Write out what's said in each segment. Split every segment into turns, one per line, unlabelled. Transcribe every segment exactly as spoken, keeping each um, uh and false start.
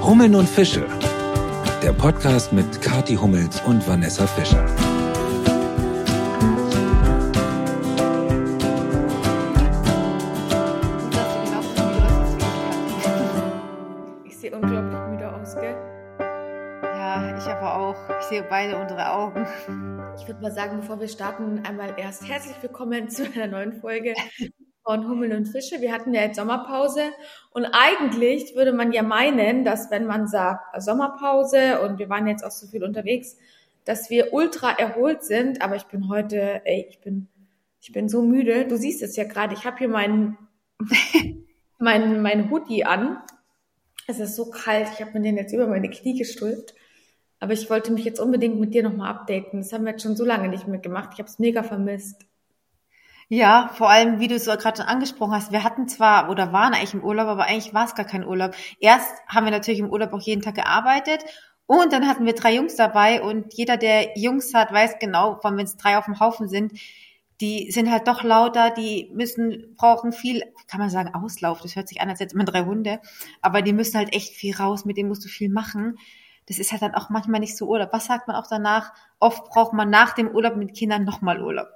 Hummeln und Fische, der Podcast mit Kathi Hummels und Vanessa Fischer.
Ich sehe unglaublich müde aus, gell?
Ja, ich aber auch. Ich sehe beide unsere Augen.
Ich würde mal sagen, bevor wir starten, einmal erst herzlich willkommen zu einer neuen Folge von Hummeln und Fische. Wir hatten ja jetzt Sommerpause und eigentlich würde man ja meinen, dass wenn man sagt Sommerpause und wir waren jetzt auch so viel unterwegs, dass wir ultra erholt sind, aber ich bin heute, ey, ich bin, ich bin so müde. Du siehst es ja gerade, ich habe hier meinen mein, mein Hoodie an. Es ist so kalt, ich habe mir den jetzt über meine Knie gestülpt. Aber ich wollte mich jetzt unbedingt mit dir nochmal updaten. Das haben wir jetzt schon so lange nicht mehr gemacht. Ich habe es mega vermisst.
Ja, vor allem, wie du es so gerade schon angesprochen hast, wir hatten zwar oder waren eigentlich im Urlaub, aber eigentlich war es gar kein Urlaub. Erst haben wir natürlich im Urlaub auch jeden Tag gearbeitet und dann hatten wir drei Jungs dabei und jeder, der Jungs hat, weiß genau, vor allem wenn es drei auf dem Haufen sind, die sind halt doch lauter, die müssen, brauchen viel, kann man sagen, Auslauf. Das hört sich an, als hätte man drei Hunde, aber die müssen halt echt viel raus, mit denen musst du viel machen. Das ist halt dann auch manchmal nicht so Urlaub. Was sagt man auch danach? Oft braucht man nach dem Urlaub mit Kindern nochmal Urlaub.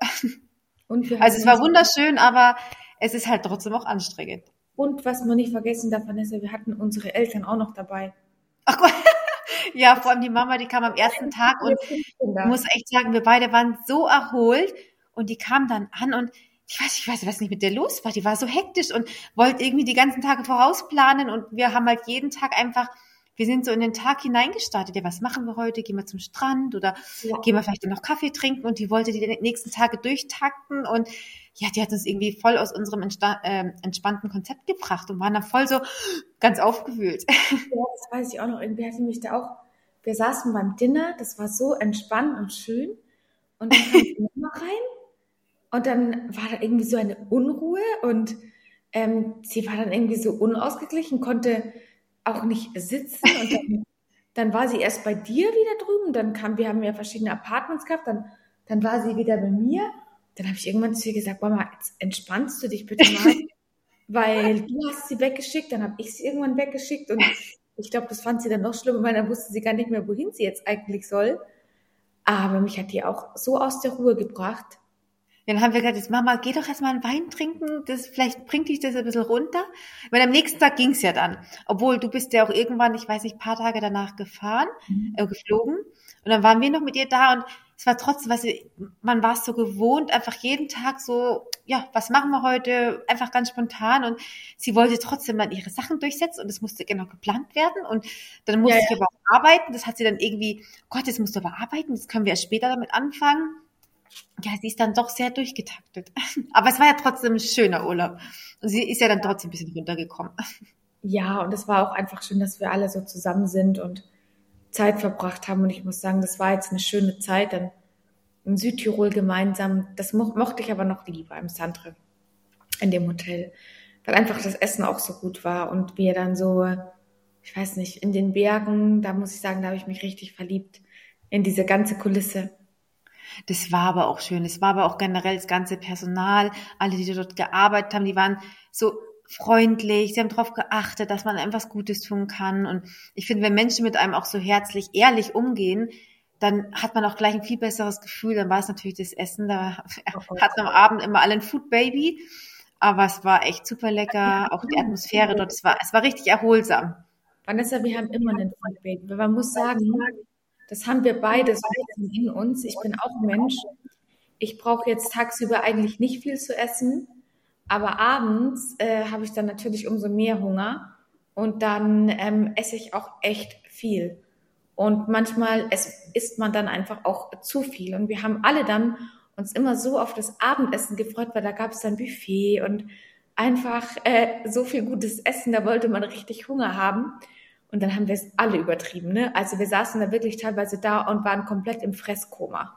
Und wir
Also es war wunderschön, aber es ist halt trotzdem auch anstrengend.
Und was man nicht vergessen darf, Vanessa, wir hatten unsere Eltern auch noch dabei.
Ach Gott. Ja, vor allem die Mama, die kam am ersten Tag und ich muss echt sagen, wir beide waren so erholt und die kam dann an und ich weiß, ich weiß, was nicht mit der los war. Die war so hektisch und wollte irgendwie die ganzen Tage vorausplanen und wir haben halt jeden Tag einfach, wir sind so in den Tag hineingestartet. Ja, was machen wir heute? Gehen wir zum Strand oder ja. Gehen wir vielleicht noch Kaffee trinken? Und die wollte die nächsten Tage durchtakten und ja, die hat uns irgendwie voll aus unserem entsta- äh, entspannten Konzept gebracht und waren dann voll so ganz aufgewühlt.
Ja, das weiß ich auch noch. Irgendwie hatte mich da auch, wir saßen beim Dinner, das war so entspannt und schön und dann kam die Mama rein und dann war da irgendwie so eine Unruhe und ähm, sie war dann irgendwie so unausgeglichen, konnte auch nicht sitzen und dann, dann war sie erst bei dir wieder drüben, dann kam, wir haben ja verschiedene Apartments gehabt, dann, dann war sie wieder bei mir, dann habe ich irgendwann zu ihr gesagt, Mama, jetzt entspannst du dich bitte mal, weil du hast sie weggeschickt, dann habe ich sie irgendwann weggeschickt und ich glaube, das fand sie dann noch schlimmer, weil dann wusste sie gar nicht mehr, wohin sie jetzt eigentlich soll, aber mich hat die auch so aus der Ruhe gebracht.
Dann haben wir gesagt, jetzt Mama, geh doch erstmal einen Wein trinken, das vielleicht bringt dich das ein bisschen runter. Weil am nächsten Tag ging's ja dann. Obwohl, du bist ja auch irgendwann, ich weiß nicht, ein paar Tage danach gefahren, mhm. äh, geflogen. Und dann waren wir noch mit ihr da und es war trotzdem, weißt du, man war es so gewohnt, einfach jeden Tag so, ja, was machen wir heute? Einfach ganz spontan. Und sie wollte trotzdem dann ihre Sachen durchsetzen und es musste genau geplant werden. Und dann musste ja, ich ja. aber auch arbeiten. Das hat sie dann irgendwie, Gott, jetzt musst du aber arbeiten, jetzt können wir erst später damit anfangen. Ja, sie ist dann doch sehr durchgetaktet. Aber es war ja trotzdem ein schöner Urlaub. Und sie ist ja dann trotzdem ein bisschen runtergekommen.
Ja, und es war auch einfach schön, dass wir alle so zusammen sind und Zeit verbracht haben. Und ich muss sagen, das war jetzt eine schöne Zeit dann in Südtirol gemeinsam. Das mo- mochte ich aber noch lieber im Sandre, in dem Hotel. Weil einfach das Essen auch so gut war. Und wir dann so, ich weiß nicht, in den Bergen, da muss ich sagen, da habe ich mich richtig verliebt in diese ganze Kulisse.
Das war aber auch schön. Es war aber auch generell das ganze Personal, alle, die dort gearbeitet haben, die waren so freundlich. Sie haben darauf geachtet, dass man einem was Gutes tun kann. Und ich finde, wenn Menschen mit einem auch so herzlich, ehrlich umgehen, dann hat man auch gleich ein viel besseres Gefühl. Dann war es natürlich das Essen. Da hatten am Abend immer alle ein Food Baby. Aber es war echt super lecker. Auch die Atmosphäre dort, es war, es war richtig erholsam.
Vanessa, wir haben immer einen Food Baby. Man muss sagen, das haben wir beide so in uns. Ich bin auch ein Mensch. Ich brauche jetzt tagsüber eigentlich nicht viel zu essen, aber abends äh, habe ich dann natürlich umso mehr Hunger und dann ähm, esse ich auch echt viel. Und manchmal es, isst man dann einfach auch zu viel. Und wir haben alle dann uns immer so auf das Abendessen gefreut, weil da gab es dann Buffet und einfach äh, so viel gutes Essen, da wollte man richtig Hunger haben. Und dann haben wir es alle übertrieben, ne? Also wir saßen da wirklich teilweise da und waren komplett im Fresskoma.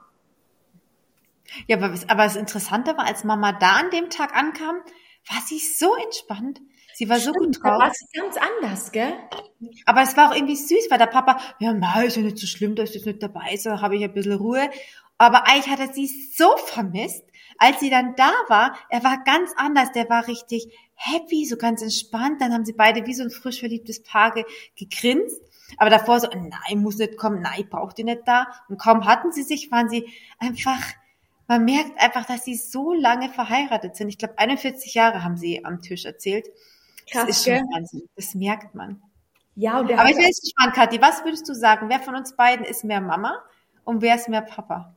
Ja, aber, aber das Interessante war, als Mama da an dem Tag ankam, war sie so entspannt. Sie war
Stimmt,
so gut drauf.
Da war sie ganz anders, gell?
Aber es war auch irgendwie süß, weil der Papa, ja, mal ist ja nicht so schlimm, dass ich jetzt nicht dabei ist, da habe ich ein bisschen Ruhe. Aber eigentlich hat er sie so vermisst, als sie dann da war. Er war ganz anders, der war richtig happy, so ganz entspannt. Dann haben sie beide wie so ein frisch verliebtes Paar ge- gegrinst. Aber davor so, nein, muss nicht kommen, nein, braucht ihr nicht da. Und kaum hatten sie sich, waren sie einfach, man merkt einfach, dass sie so lange verheiratet sind. Ich glaube, einundvierzig Jahre haben sie am Tisch erzählt.
Krass,
Das ist schon
gell?
Wahnsinn. Das merkt man.
Ja, und der
Aber
hat
ich bin jetzt gespannt, Kathi, was würdest du sagen? Wer von uns beiden ist mehr Mama und wer ist mehr Papa?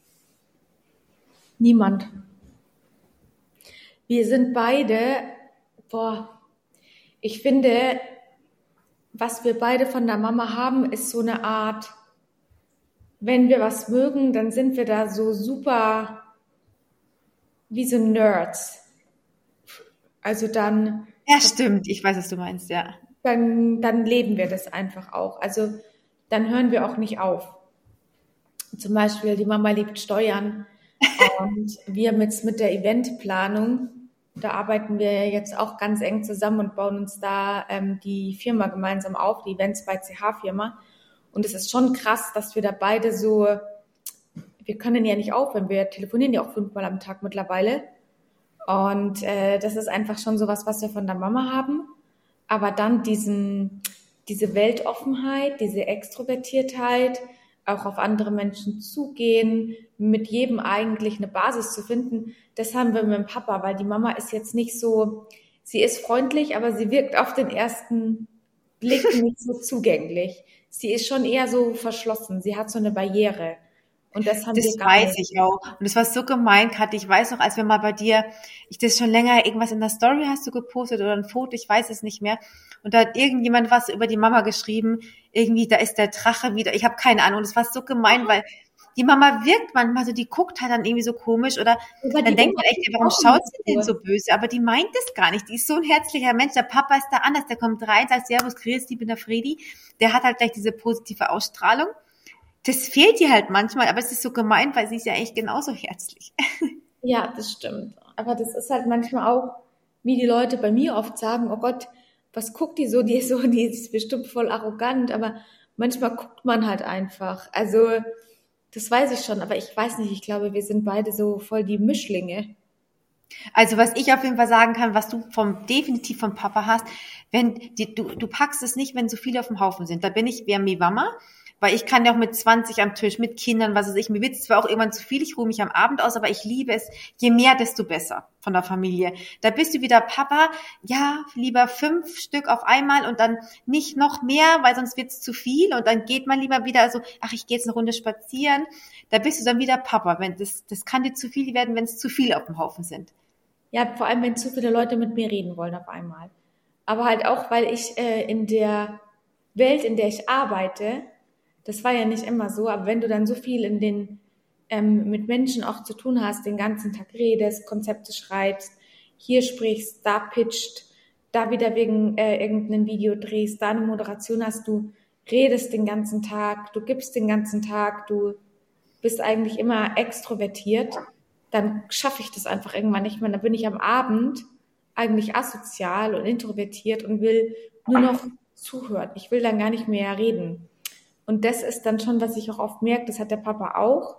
niemand. Wir sind beide, boah, ich finde, was wir beide von der Mama haben, ist so eine Art, wenn wir was mögen, dann sind wir da so super wie so Nerds. Also dann,
Ja, stimmt. Ich weiß, was du meinst, ja.
dann, dann leben wir das einfach auch. Also dann hören wir auch nicht auf. Zum Beispiel, die Mama liebt Steuern und wir mit, mit der Eventplanung, da arbeiten wir jetzt auch ganz eng zusammen und bauen uns da ähm, die Firma gemeinsam auf, die Events bei C H-Firma. Und es ist schon krass, dass wir da beide so, wir können ja nicht aufhören, wir telefonieren ja auch fünfmal am Tag mittlerweile. Und äh, das ist einfach schon sowas, was wir von der Mama haben. Aber dann diesen, diese Weltoffenheit, diese Extrovertiertheit, auch auf andere Menschen zugehen, mit jedem eigentlich eine Basis zu finden, das haben wir mit dem Papa, weil die Mama ist jetzt nicht so, sie ist freundlich, aber sie wirkt auf den ersten Blick nicht so zugänglich. Sie ist schon eher so verschlossen, sie hat so eine Barriere. Und das haben
Das
wir gar
weiß
nicht.
ich auch. Und es war so gemein, Kathi. Ich weiß noch, als wir mal bei dir, ich das schon länger, irgendwas in der Story hast du gepostet oder ein Foto, ich weiß es nicht mehr. Und da hat irgendjemand was über die Mama geschrieben, irgendwie, da ist der Drache wieder. Ich habe keine Ahnung. Das war so gemein, weil die Mama wirkt manchmal so, die guckt halt dann irgendwie so komisch oder
Aber
dann
die
denkt man echt,
Oma
warum
ist auch
schaut
nicht
sie denn
so.
so böse? Aber die meint es gar nicht. Die ist so ein herzlicher Mensch. Der Papa ist da anders. Der kommt rein, sagt Servus, grüß dich, ich bin der Fredi. Der hat halt gleich diese positive Ausstrahlung. Das fehlt ihr halt manchmal, aber es ist so gemein, weil sie ist ja eigentlich genauso herzlich.
Ja, das stimmt. Aber das ist halt manchmal auch, wie die Leute bei mir oft sagen, oh Gott, was guckt die so? Die ist so, die ist bestimmt voll arrogant, aber manchmal guckt man halt einfach. Also, das weiß ich schon, aber ich weiß nicht, ich glaube, wir sind beide so voll die Mischlinge.
Also was ich auf jeden Fall sagen kann, was du vom definitiv vom Papa hast, wenn die, du du packst es nicht, wenn so viele auf dem Haufen sind. Da bin ich wie mi Mama, weil ich kann ja auch mit zwanzig am Tisch, mit Kindern, was weiß ich, mir wird es zwar auch irgendwann zu viel, ich ruhe mich am Abend aus, aber ich liebe es, je mehr, desto besser von der Familie. Da bist du wieder Papa, ja, lieber fünf Stück auf einmal und dann nicht noch mehr, weil sonst wird es zu viel und dann geht man lieber wieder so, ach, ich gehe jetzt eine Runde spazieren. Da bist du dann wieder Papa, wenn das, das kann dir zu viel werden, wenn es zu viele auf dem Haufen sind.
Ja, vor allem, wenn zu viele Leute mit mir reden wollen auf einmal. Aber halt auch, weil ich äh, in der Welt, in der ich arbeite, das war ja nicht immer so, aber wenn du dann so viel in den ähm, mit Menschen auch zu tun hast, den ganzen Tag redest, Konzepte schreibst, hier sprichst, da pitcht, da wieder wegen äh, irgendeinem Video drehst, da eine Moderation hast, du redest den ganzen Tag, du gibst den ganzen Tag, du bist eigentlich immer extrovertiert, dann schaffe ich das einfach irgendwann nicht mehr. Dann bin ich am Abend eigentlich asozial und introvertiert und will nur noch zuhören. Ich will dann gar nicht mehr reden. Und das ist dann schon, was ich auch oft merke, das hat der Papa auch.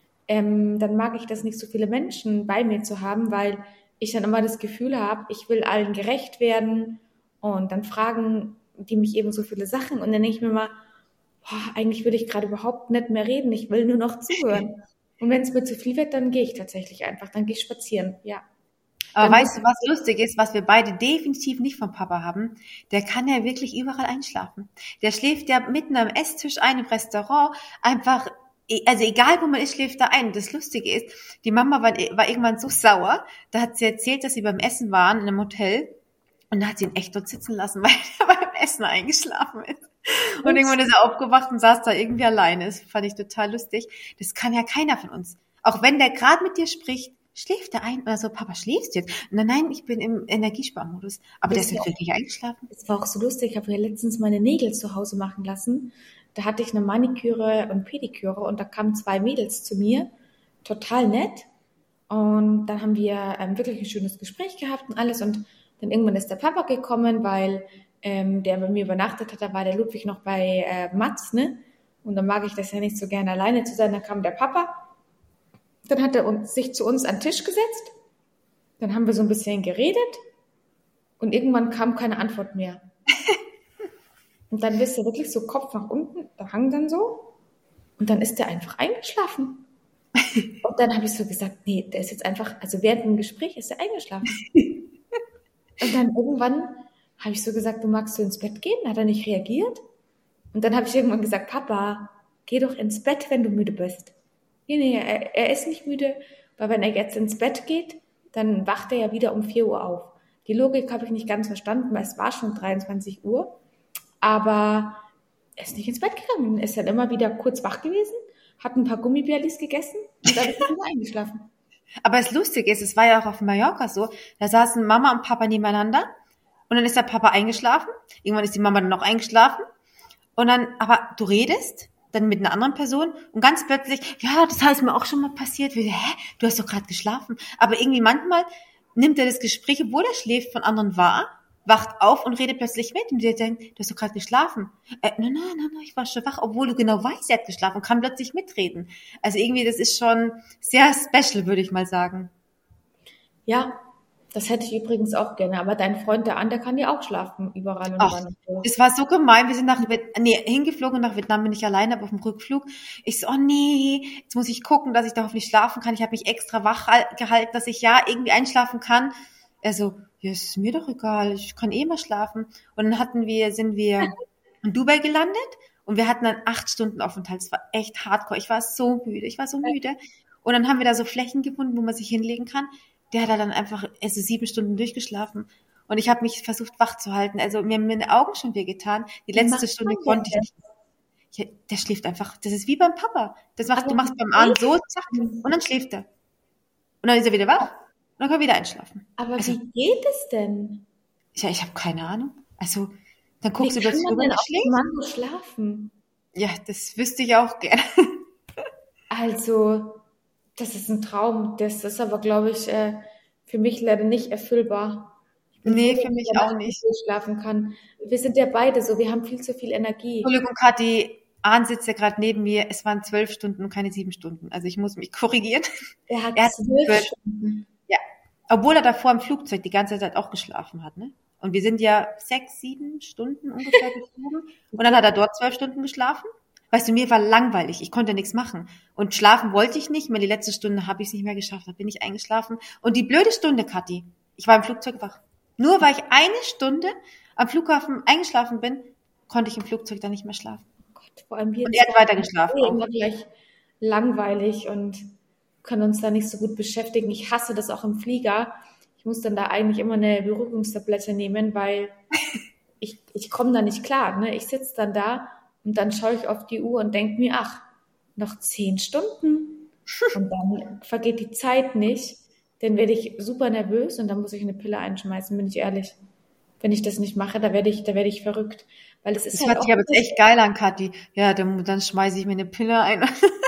Ähm, dann mag ich das nicht, so viele Menschen bei mir zu haben, weil ich dann immer das Gefühl habe, ich will allen gerecht werden und dann fragen die mich eben so viele Sachen und dann denke ich mir mal, boah, eigentlich will ich gerade überhaupt nicht mehr reden, ich will nur noch zuhören. Und wenn es mir zu viel wird, dann gehe ich tatsächlich einfach, dann gehe ich spazieren, ja.
Aber
Dann
weißt du, was lustig ist, was wir beide definitiv nicht vom Papa haben? Der kann ja wirklich überall einschlafen. Der schläft ja mitten am Esstisch ein im Restaurant, einfach, also egal wo man ist, schläft er ein. Und das Lustige ist, die Mama war, war irgendwann so sauer, da hat sie erzählt, dass sie beim Essen waren in einem Hotel und da hat sie ihn echt dort sitzen lassen, weil er beim Essen eingeschlafen ist. Und irgendwann ist er aufgewacht und saß da irgendwie alleine. Das fand ich total lustig. Das kann ja keiner von uns. Auch wenn der gerade mit dir spricht, schläft er ein oder so, Papa, schläfst du jetzt? Und dann, nein, ich bin im Energiesparmodus. Aber der ist nicht wirklich eingeschlafen.
Es war auch so lustig, ich habe ja letztens meine Nägel zu Hause machen lassen. Da hatte ich eine Maniküre und Pediküre und da kamen zwei Mädels zu mir, total nett. Und dann haben wir ähm, wirklich ein schönes Gespräch gehabt und alles. Und dann irgendwann ist der Papa gekommen, weil ähm, der bei mir übernachtet hat. Da war der Ludwig noch bei äh, Mats, ne? Und dann mag ich das ja nicht so gerne alleine zu sein. Dann kam der Papa. Dann hat er uns, sich zu uns an den Tisch gesetzt. Dann haben wir so ein bisschen geredet. Und irgendwann kam keine Antwort mehr. Und dann bist du wirklich so Kopf nach unten, da hang dann so. Und dann ist der einfach eingeschlafen. Und dann habe ich so gesagt, nee, der ist jetzt einfach, also während dem Gespräch ist er eingeschlafen. Und dann irgendwann habe ich so gesagt, du magst du ins Bett gehen? Hat er nicht reagiert? Und dann habe ich irgendwann gesagt, Papa, geh doch ins Bett, wenn du müde bist. Nee, nee, er, er ist nicht müde, weil wenn er jetzt ins Bett geht, dann wacht er ja wieder um vier Uhr auf. Die Logik habe ich nicht ganz verstanden, weil es war schon dreiundzwanzig Uhr. Aber er ist nicht ins Bett gegangen. Er ist dann immer wieder kurz wach gewesen, hat ein paar Gummibärlis gegessen und dann ist er wieder eingeschlafen.
Aber das Lustige ist, es war ja auch auf Mallorca so, da saßen Mama und Papa nebeneinander und dann ist der Papa eingeschlafen. Irgendwann ist die Mama dann auch eingeschlafen. Und dann, aber du redest dann mit einer anderen Person und ganz plötzlich, ja, das heißt mir auch schon mal passiert. Wie, hä, du hast doch gerade geschlafen. Aber irgendwie manchmal nimmt er das Gespräch, obwohl er schläft, von anderen wahr, wacht auf und redet plötzlich mit und dir denkt, du hast doch gerade geschlafen. Äh, nein, nein, nein, nein, ich war schon wach, obwohl du genau weißt, er hat geschlafen und kann plötzlich mitreden. Also irgendwie, das ist schon sehr special, würde ich mal sagen.
Ja, das hätte ich übrigens auch gerne. Aber dein Freund, der andere, kann ja auch schlafen, überall und
Ach,
überall. So.
es war so gemein. Wir sind nach Vietnam, nee, hingeflogen, nach Vietnam bin ich alleine, aber auf dem Rückflug. Ich so, oh nee, jetzt muss ich gucken, dass ich da hoffentlich schlafen kann. Ich habe mich extra wach gehalten, dass ich ja irgendwie einschlafen kann. Er so, ja, ist mir doch egal, ich kann eh mal schlafen. Und dann hatten wir, sind wir in Dubai gelandet und wir hatten dann acht Stunden Aufenthalt. Es war echt hardcore. Ich war so müde, ich war so müde. Und dann haben wir da so Flächen gefunden, wo man sich hinlegen kann. Der hat da dann einfach also sieben Stunden durchgeschlafen. Und ich habe mich versucht, wach zu halten. Also mir haben meine Augen schon wehgetan. Die letzte Stunde konnte ich nicht. Ja, der schläft einfach. Das ist wie beim Papa. Das machst, du machst beim Arm so, zack, und dann schläft er. Und dann ist er wieder wach. Und dann kann er wieder einschlafen.
Aber
also,
wie geht es denn?
Ja, ich habe keine Ahnung. Also, dann guckst
wie
du plötzlich
kann man
rüber
denn
und
auf
schläft.
Kommando schlafen?
Ja, das wüsste ich auch gerne.
Also, das ist ein Traum. Das ist aber, glaube ich, äh, für mich leider nicht erfüllbar. Ich bin
Nee,
froh,
für
dass
mich
ich
auch
danach
nicht.
gut schlafen kann. Wir sind ja beide so, wir haben viel zu viel Energie.
Entschuldigung, Kathi, Ahn sitzt ja gerade neben mir. Es waren zwölf Stunden und keine sieben Stunden. Also ich muss mich korrigieren.
Er hat
Er hat
zwölf
zwölf
Stunden.
Ja, obwohl er davor im Flugzeug die ganze Zeit auch geschlafen hat, ne? Und wir sind ja sechs, sieben Stunden ungefähr geflogen. Und dann hat er dort zwölf Stunden geschlafen. Weißt du, mir war langweilig. Ich konnte nichts machen. Und schlafen wollte ich nicht. Mehr die letzte Stunde habe ich es nicht mehr geschafft. Da bin ich eingeschlafen. Und die blöde Stunde, Kathi, ich war im Flugzeug wach. Nur weil ich eine Stunde am Flughafen eingeschlafen bin, konnte ich im Flugzeug dann nicht mehr schlafen.
Oh Gott, vor allem wir
Und er hat weiter geschlafen.
zwei immer gleich langweilig und können uns da nicht so gut beschäftigen. Ich hasse das auch im Flieger. Ich muss dann da eigentlich immer eine Beruhigungstablette nehmen, weil ich, ich komme da nicht klar. Ne? Ich sitze dann da und dann schaue ich auf die Uhr und denke mir, ach, noch zehn Stunden. Und dann vergeht die Zeit nicht. Dann werde ich super nervös und dann muss ich eine Pille einschmeißen, bin ich ehrlich. Wenn ich das nicht mache, da werde ich, da werde ich verrückt. Weil das ist
Das
halt
hört
auch
sich aber jetzt echt geil an, Kathi. Ja, dann, dann schmeiße ich mir eine Pille ein.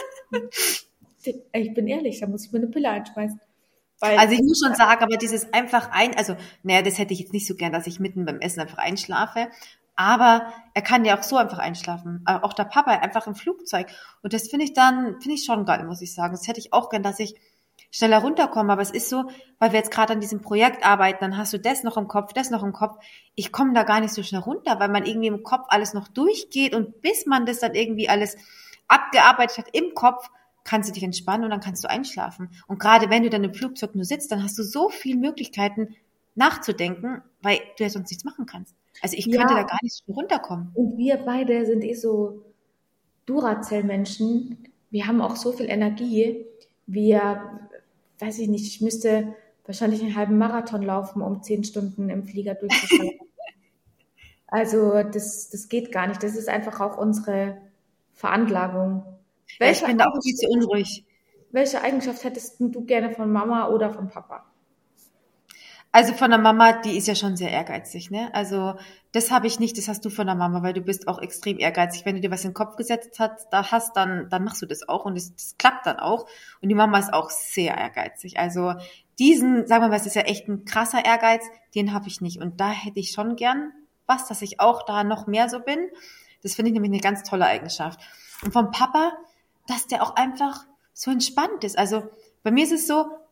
Ich bin ehrlich, da muss ich mir eine Pille einschmeißen. Weil
Also ich muss schon sagen, aber dieses einfach ein, also, naja, das hätte ich jetzt nicht so gern, dass ich mitten beim Essen einfach einschlafe. Aber er kann ja auch so einfach einschlafen. Auch der Papa einfach im Flugzeug. Und das finde ich dann, finde ich schon geil, muss ich sagen. Das hätte ich auch gern, dass ich schneller runterkomme. Aber es ist so, weil wir jetzt gerade an diesem Projekt arbeiten, dann hast du das noch im Kopf, das noch im Kopf. Ich komme da gar nicht so schnell runter, weil man irgendwie im Kopf alles noch durchgeht. Und bis man das dann irgendwie alles abgearbeitet hat im Kopf, kannst du dich entspannen und dann kannst du einschlafen. Und gerade wenn du dann im Flugzeug nur sitzt, dann hast du so viele Möglichkeiten nachzudenken, weil du ja sonst nichts machen kannst. Also ich könnte
Ja.
da gar nicht so runterkommen.
Und wir beide sind eh so Duracell-Menschen. Wir haben auch so viel Energie. Wir, weiß ich nicht, ich müsste wahrscheinlich einen halben Marathon laufen, um zehn Stunden im Flieger durchzufahren. Also das, das geht gar nicht. Das ist einfach auch unsere Veranlagung.
Ja, ich bin da auch viel zu unruhig.
Welche Eigenschaft hättest du gerne von Mama oder von Papa?
Also von der Mama, die ist ja schon sehr ehrgeizig, ne? Also das habe ich nicht, das hast du von der Mama, weil du bist auch extrem ehrgeizig. Wenn du dir was in den Kopf gesetzt hast, da hast, dann, dann machst du das auch und das, das klappt dann auch. Und die Mama ist auch sehr ehrgeizig. Also diesen, sagen wir mal, es ist ja echt ein krasser Ehrgeiz, den habe ich nicht. Und da hätte ich schon gern was, dass ich auch da noch mehr so bin. Das finde ich nämlich eine ganz tolle Eigenschaft. Und vom Papa, dass der auch einfach so entspannt ist. Also bei mir ist es so,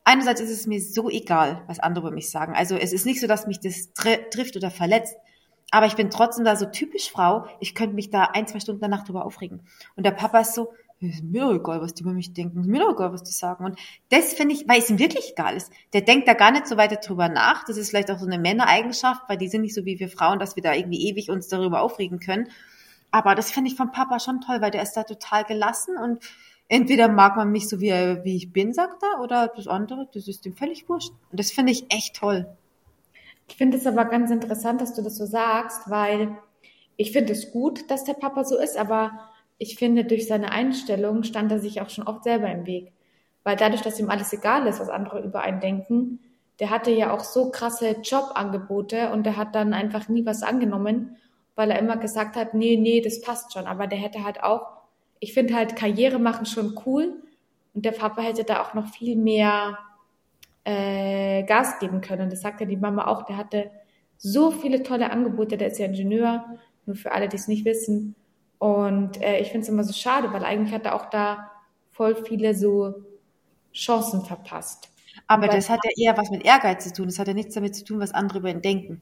einerseits ist es mir so egal, was andere über mich sagen. Also es ist nicht so, dass mich das tr- trifft oder verletzt. Aber ich bin trotzdem da so typisch Frau. Ich könnte mich da ein, zwei Stunden danach drüber aufregen. Und der Papa ist so, ist mir doch egal, was die über mich denken. Ist mir doch egal, was die sagen. Und das finde ich, weil es ihm wirklich egal ist. Der denkt da gar nicht so weiter drüber nach. Das ist vielleicht auch so eine Männereigenschaft, weil die sind nicht so wie wir Frauen, dass wir da irgendwie ewig uns darüber aufregen können. Aber das finde ich vom Papa schon toll, weil der ist da total gelassen und entweder mag man mich so, wie, wie ich bin, sagt er, oder das andere, das ist ihm völlig wurscht. Und das finde ich echt toll.
Ich finde es aber ganz interessant, dass du das so sagst, weil ich finde es gut, dass der Papa so ist, aber ich finde, durch seine Einstellung stand er sich auch schon oft selber im Weg. Weil dadurch, dass ihm alles egal ist, was andere über einen denken, der hatte ja auch so krasse Jobangebote und der hat dann einfach nie was angenommen, weil er immer gesagt hat, nee, nee, das passt schon. Aber der hätte halt auch, ich finde halt Karriere machen schon cool und der Papa hätte da auch noch viel mehr äh, Gas geben können. Das sagt ja die Mama auch, der hatte so viele tolle Angebote, der ist ja Ingenieur, nur für alle, die es nicht wissen. Und äh, ich finde es immer so schade, weil eigentlich hat er auch da voll viele so Chancen verpasst.
Aber
Und
das hat ja eher was mit Ehrgeiz zu tun. Das hat ja nichts damit zu tun, was andere über ihn denken.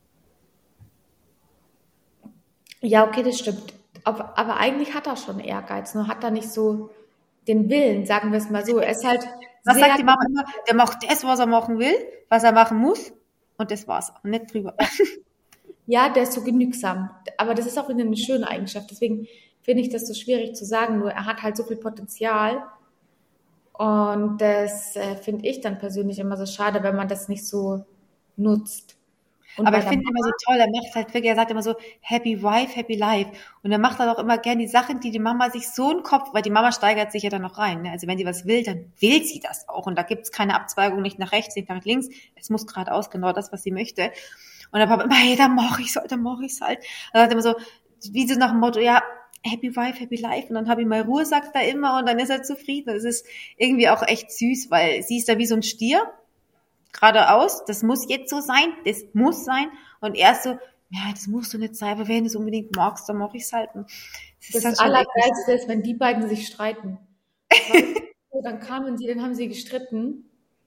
Ja, okay, das stimmt. Aber, aber eigentlich hat er schon Ehrgeiz, nur hat er nicht so den Willen, sagen wir es mal so. Er ist halt
Was
sehr,
sagt die Mama immer? Der macht das, was er machen will, was er machen muss. Und das war's. Und nicht drüber.
ja, der ist so genügsam. Aber das ist auch wieder eine schöne Eigenschaft. Deswegen finde ich das so schwierig zu sagen. Nur er hat halt so viel Potenzial. Und das äh, finde ich dann persönlich immer so schade, wenn man das nicht so nutzt. Und
Aber
bei
ich
der
finde immer so toll, er macht halt wirklich, er sagt immer so, happy wife, happy life. Und er macht halt auch immer gern die Sachen, die die Mama sich so in den Kopf, weil die Mama steigert sich ja dann noch rein. Ne? Also wenn sie was will, dann will sie das auch. Und da gibt's keine Abzweigung, nicht nach rechts, nicht nach links. Es muss geradeaus genau das, was sie möchte. Und der Papa immer, hey, dann mach ich's halt, dann mach ich's halt. Er sagt immer so, wie so nach dem Motto, ja, happy wife, happy life. Und dann habe ich mal Ruhe, sagt er immer. Und dann ist er zufrieden. Das ist irgendwie auch echt süß, weil sie ist da wie so ein Stier. Geradeaus, das muss jetzt so sein, das muss sein. Und er ist so, ja, das musst du nicht sein, aber wenn du es unbedingt magst, dann mache ich es halt.
Das, das Allergeilste ist, wenn die beiden sich streiten. Weil, dann kamen sie, dann haben sie gestritten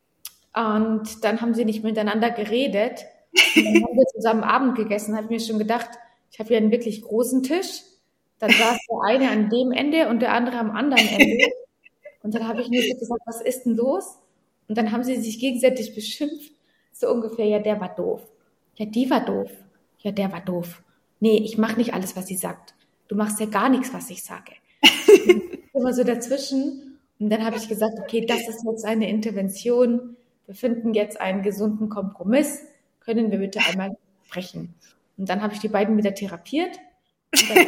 und dann haben sie nicht miteinander geredet. Und dann haben wir zusammen Abend gegessen, habe ich mir schon gedacht, ich habe hier einen wirklich großen Tisch. Dann saß der eine an dem Ende und der andere am anderen Ende. Und dann habe ich mir so gesagt, was ist denn los? Und dann haben sie sich gegenseitig beschimpft. So ungefähr, ja, der war doof. Ja, die war doof. Ja, der war doof. Nee, ich mache nicht alles, was sie sagt. Du machst ja gar nichts, was ich sage. Immer so dazwischen. Und dann habe ich gesagt, okay, das ist jetzt eine Intervention. Wir finden jetzt einen gesunden Kompromiss. Können wir bitte einmal sprechen? Und dann habe ich die beiden wieder therapiert. Und dann,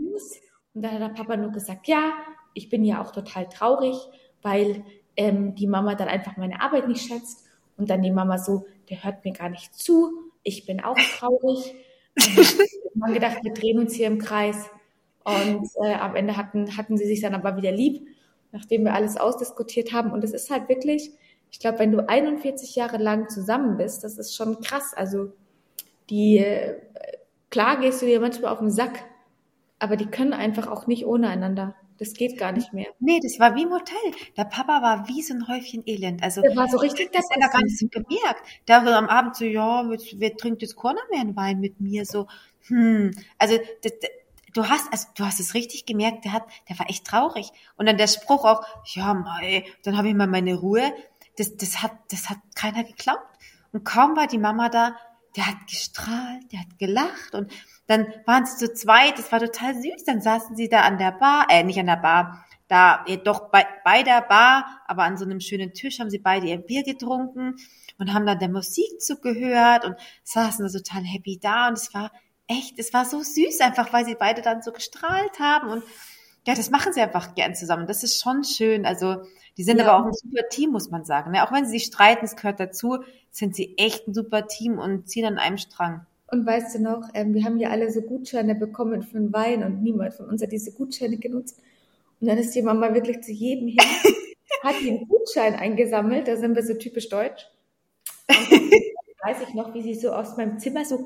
und dann hat der Papa nur gesagt, ja, ich bin ja auch total traurig, weil ähm, die Mama dann einfach meine Arbeit nicht schätzt. Und dann die Mama so, der hört mir gar nicht zu. Ich bin auch traurig. Und dann haben wir gedacht, wir drehen uns hier im Kreis. Und äh, am Ende hatten, hatten sie sich dann aber wieder lieb, nachdem wir alles ausdiskutiert haben. Und es ist halt wirklich, ich glaube, wenn du einundvierzig Jahre lang zusammen bist, das ist schon krass. Also die, äh, klar gehst du dir manchmal auf den Sack, aber die können einfach auch nicht ohne einander. Das geht gar nicht mehr.
Nee, das war wie im Hotel. Der Papa war wie so ein Häufchen Elend. Also,
der war so richtig,
das hat er gar nicht so gemerkt. Der war am Abend so, ja, wer trinkt jetzt keiner mehr einen Wein mit mir? So, hm. Also, das, du hast, also, du hast es richtig gemerkt, der hat, der war echt traurig. Und dann der Spruch auch, ja, mei, dann habe ich mal meine Ruhe. Das, das hat, das hat keiner geglaubt. Und kaum war die Mama da, der hat gestrahlt, der hat gelacht und dann waren sie zu zweit, das war total süß, dann saßen sie da an der Bar, äh, nicht an der Bar, da, äh, doch bei, bei der Bar, aber an so einem schönen Tisch haben sie beide ihr Bier getrunken und haben dann der Musik zugehört und saßen da total happy da und es war echt, es war so süß einfach, weil sie beide dann so gestrahlt haben und ja, das machen sie einfach gern zusammen, das ist schon schön, also die sind ja aber auch ein super Team, muss man sagen, ne? Auch wenn sie sich streiten, es gehört dazu, sind sie echt ein super Team und ziehen an einem Strang.
Und weißt du noch, ähm, wir haben ja alle so Gutscheine bekommen für einen Wein und niemand von uns hat diese Gutscheine genutzt. Und dann ist die Mama wirklich zu jedem hin, hat den Gutschein eingesammelt, da sind wir so typisch deutsch. Und dann weiß ich noch, wie sie so aus meinem Zimmer so,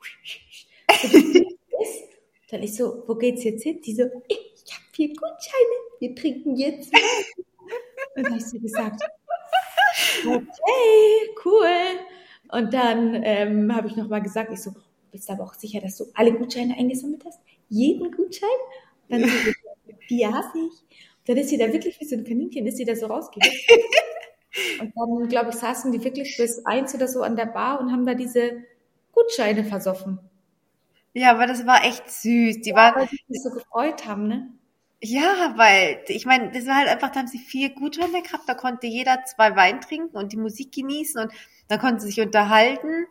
so ist. Dann ich so, wo geht's jetzt hin? Die so, ich habe vier Gutscheine, wir trinken jetzt Wein. Und dann habe ich so gesagt, Okay, cool. Und dann ähm, habe ich nochmal gesagt, ich so, bist du aber auch sicher, dass du alle Gutscheine eingesammelt hast? Jeden Gutschein? Dann sie so, ja, hab ich. Dann ist sie da wirklich wie so ein Kaninchen, ist sie da so rausgehüpft. Und dann, glaube ich, saßen die wirklich bis eins oder so an der Bar und haben da diese Gutscheine versoffen.
Ja, aber das war echt süß. Die
Ja,
waren,
weil die sich so gefreut haben, ne?
ja, weil, ich meine, das war halt einfach, da haben sie vier Gutscheine gehabt, da konnte jeder zwei Wein trinken und die Musik genießen und dann konnten sie sich unterhalten.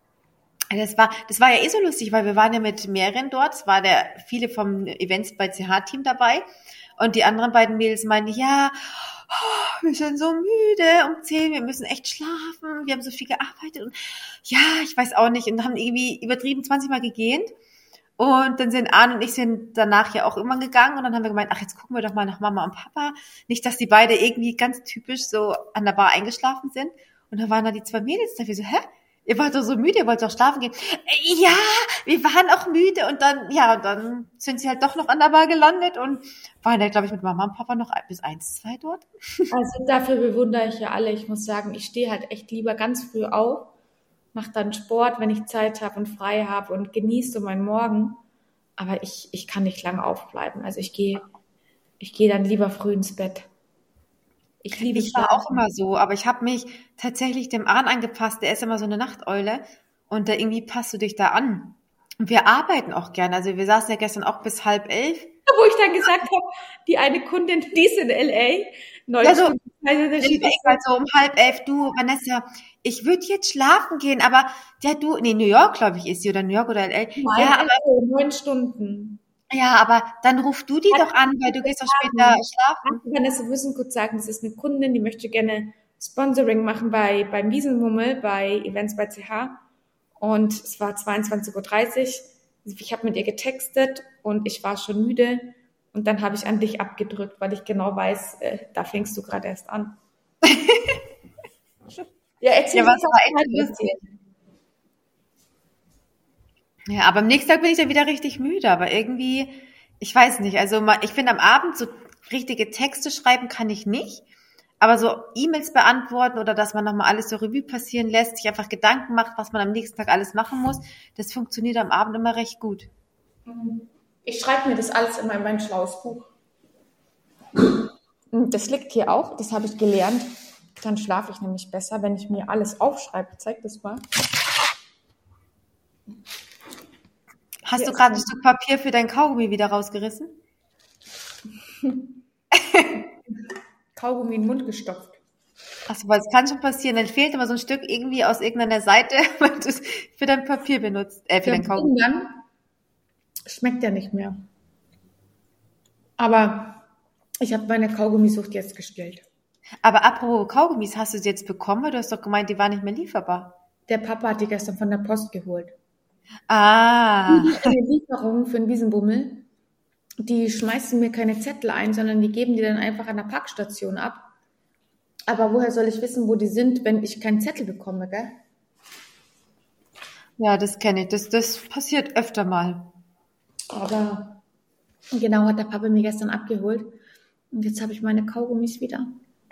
Das war, das war ja eh so lustig, weil wir waren ja mit mehreren dort. Es war der, viele vom Events bei C H-Team dabei. Und die anderen beiden Mädels meinten, ja, oh, wir sind so müde um zehn, wir müssen echt schlafen, wir haben so viel gearbeitet und ja, ich weiß auch nicht und haben irgendwie übertrieben zwanzig Mal gegähnt. Und dann sind Arne und ich sind danach ja auch irgendwann gegangen und dann haben wir gemeint, ach, jetzt gucken wir doch mal nach Mama und Papa. Nicht, dass die beide irgendwie ganz typisch so an der Bar eingeschlafen sind. Und dann waren da die zwei Mädels da, wir so, hä? Ihr wart doch so müde, ihr wollt doch schlafen gehen. Äh, ja, wir waren auch müde und dann, ja, und dann sind sie halt doch noch an der Bar gelandet und waren da, glaube ich, mit Mama und Papa noch bis eins, zwei dort.
Also dafür bewundere ich ja alle. Ich muss sagen, ich stehe halt echt lieber ganz früh auf, mache dann Sport, wenn ich Zeit habe und frei habe und genieße so meinen Morgen. Aber ich, ich kann nicht lange aufbleiben. Also ich gehe, ich gehe dann lieber früh ins Bett. Ich liebe
Ich war auch immer so, aber ich habe mich tatsächlich dem Arne angepasst. Der ist immer so eine Nachteule und da irgendwie passt du dich da an. Und wir arbeiten auch gerne. Also wir saßen ja gestern auch bis halb elf.
Wo ich dann gesagt habe, die eine Kundin, die ist in L A, neun
Ja, so,
Stunden Zeitunterschied.
ich war so um halb elf, du, Vanessa, ich würde jetzt schlafen gehen, aber ja, du, nee, New York, glaube ich, ist sie, oder New York oder L A.
Nein,
Ja, aber,
neun Stunden.
ja, aber dann ruf du die doch an, weil du gehst doch später schlafen.
Vanessa, wir müssen kurz sagen, das ist eine Kundin, die möchte gerne Sponsoring machen bei, beim Wiesenmummel, bei Events bei C H. Und es war zweiundzwanzig Uhr dreißig. Ich habe mit ihr getextet und ich war schon müde. Und dann habe ich an dich abgedrückt, weil ich genau weiß, äh, da fängst du gerade erst an. Ja, erzähl
Ja, was
uns,
war
was
echt
mal
lustig. Ja, aber am nächsten Tag bin ich dann wieder richtig müde, aber irgendwie, ich weiß nicht, also ma- ich finde am Abend so richtige Texte schreiben kann ich nicht, aber so E-Mails beantworten oder dass man nochmal alles so Revue passieren lässt, sich einfach Gedanken macht, was man am nächsten Tag alles machen muss, das funktioniert am Abend immer recht gut.
Ich schreibe mir das alles immer in mein schlaues Buch. Das liegt hier auch, das habe ich gelernt. Dann schlafe ich nämlich besser, wenn ich mir alles aufschreibe. Zeig das mal.
Hast
Hier
du
ist
gerade ein
mein-
Stück Papier für dein Kaugummi wieder rausgerissen?
Kaugummi in den Mund gestopft.
Achso, weil es kann schon passieren, dann fehlt immer so ein Stück irgendwie aus irgendeiner Seite, weil du es für dein Papier benutzt, äh, für
Ja,
dein Kaugummi.
dann schmeckt ja nicht mehr. Aber ich habe meine Kaugummisucht jetzt gestillt.
Aber apropos Kaugummis, hast du sie jetzt bekommen? Weil du hast doch gemeint, die waren nicht mehr lieferbar.
Der Papa hat die gestern von der Post geholt.
Ah,
Eine Lieferung für einen Wiesenbummel, die schmeißen mir keine Zettel ein, sondern die geben die dann einfach an der Packstation ab. Aber woher soll ich wissen, wo die sind, wenn ich keinen Zettel bekomme, gell?
ja, das kenne ich. Das, das passiert öfter mal.
Aber genau hat der Papa mir gestern abgeholt. Und jetzt habe ich meine Kaugummis wieder.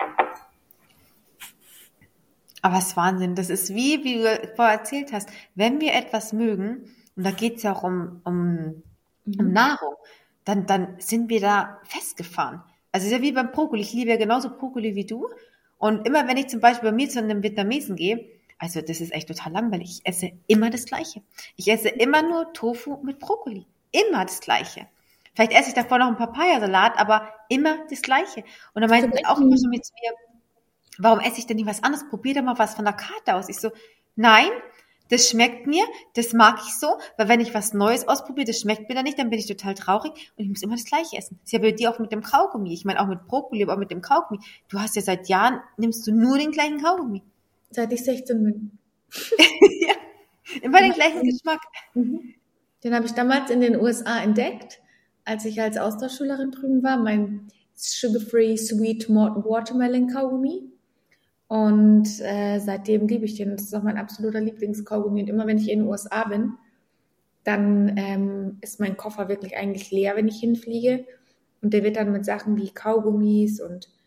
Aber es ist Wahnsinn. Das ist wie, wie du vorher erzählt hast, wenn wir etwas mögen, und da geht es ja auch um, um, um Nahrung, dann, dann sind wir da festgefahren. Also es ist ja wie beim Brokkoli. Ich liebe ja genauso Brokkoli wie du. Und immer wenn ich zum Beispiel bei mir zu einem Vietnamesen gehe, also das ist echt total langweilig. Ich esse immer das Gleiche. Ich esse immer nur Tofu mit Brokkoli. Immer das Gleiche. Vielleicht esse ich davor noch einen Papayasalat, aber immer das Gleiche. Und dann meinten die auch immer so mit mir, warum esse ich denn nicht was anderes? Probier doch mal was von der Karte aus. Ich so, nein, das schmeckt mir, das mag ich so, weil wenn ich was Neues ausprobiere, das schmeckt mir dann nicht, dann bin ich total traurig und ich muss immer das Gleiche essen. Das ist ja bei dir auch mit dem Kaugummi. Ich meine auch mit Brokkoli, aber auch mit dem Kaugummi. Du hast ja seit Jahren, nimmst du nur den gleichen Kaugummi.
Seit ich sechzehn bin.
Ja, immer den gleichen Geschmack.
Den habe ich damals in den U S A entdeckt, als ich als Austauschschülerin drüben war. Mein Sugar-Free Sweet Watermelon Kaugummi. Und äh, seitdem liebe ich den. Das ist auch mein absoluter Lieblingskaugummi. Und immer wenn ich in den U S A bin, dann ähm, ist mein Koffer wirklich eigentlich leer, wenn ich hinfliege. Und der wird dann mit Sachen wie Kaugummis und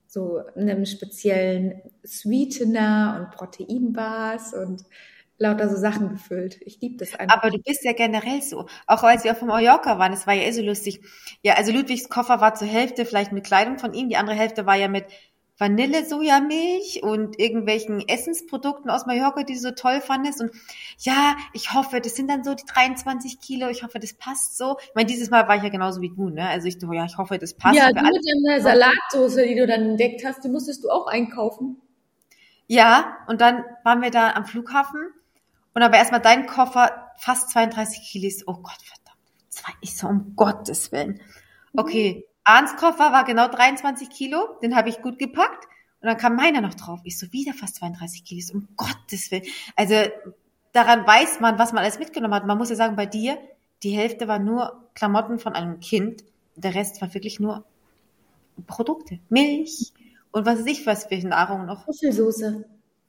so einem speziellen Sweetener und Proteinbars und lauter so Sachen gefüllt. Ich liebe das einfach.
Aber du bist ja generell so. Auch als wir auf Mallorca waren, das war ja eh so lustig. Ja, also Ludwigs Koffer war zur Hälfte vielleicht mit Kleidung von ihm, die andere Hälfte war ja mit Vanille-Sojamilch und irgendwelchen Essensprodukten aus Mallorca, die du so toll fandest. Und ja, ich hoffe, das sind dann so die dreiundzwanzig Kilo. Ich hoffe, das passt so. Ich meine, dieses Mal war ich ja genauso wie du, ne? Also ich dachte, ja, ich hoffe, das passt.
Ja,
für
du
alle.
mit deiner Salatsoße, die du dann entdeckt hast, die musstest du auch einkaufen.
Ja, und dann waren wir da am Flughafen und aber erstmal dein Koffer fast zweiunddreißig Kilo. Oh Gott, verdammt. Zwei, ich so, um Gottes Willen. Okay. Arns Koffer war genau dreiundzwanzig Kilo, den habe ich gut gepackt und dann kam meiner noch drauf. Ich so, wieder fast zweiunddreißig Kilo, um Gottes Willen. Also daran weiß man, was man alles mitgenommen hat. Man muss ja sagen, bei dir, die Hälfte war nur Klamotten von einem Kind, der Rest war wirklich nur Produkte, Milch und was weiß ich was für Nahrung noch.
Muschelsoße.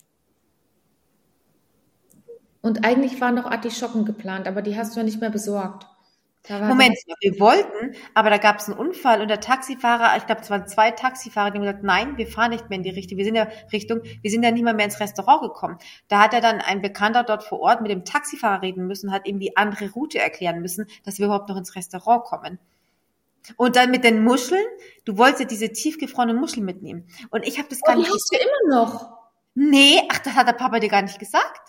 Und eigentlich waren noch Artischocken geplant, aber die hast du ja nicht mehr besorgt. Da war
Moment, wir wollten, aber da gab es einen Unfall und der Taxifahrer, ich glaube, es waren zwei Taxifahrer, die haben gesagt, nein, wir fahren nicht mehr in die Richtung, wir sind ja Richtung, wir sind ja nicht mehr, mehr ins Restaurant gekommen. Da hat er dann ein Bekannter dort vor Ort mit dem Taxifahrer reden müssen, hat ihm die andere Route erklären müssen, dass wir überhaupt noch ins Restaurant kommen. Und dann mit den Muscheln, du wolltest ja diese tiefgefrorenen Muscheln mitnehmen. Und ich habe das gar
Oh, die
nicht
hast du immer noch.
Nee, ach, das hat der Papa dir gar nicht gesagt.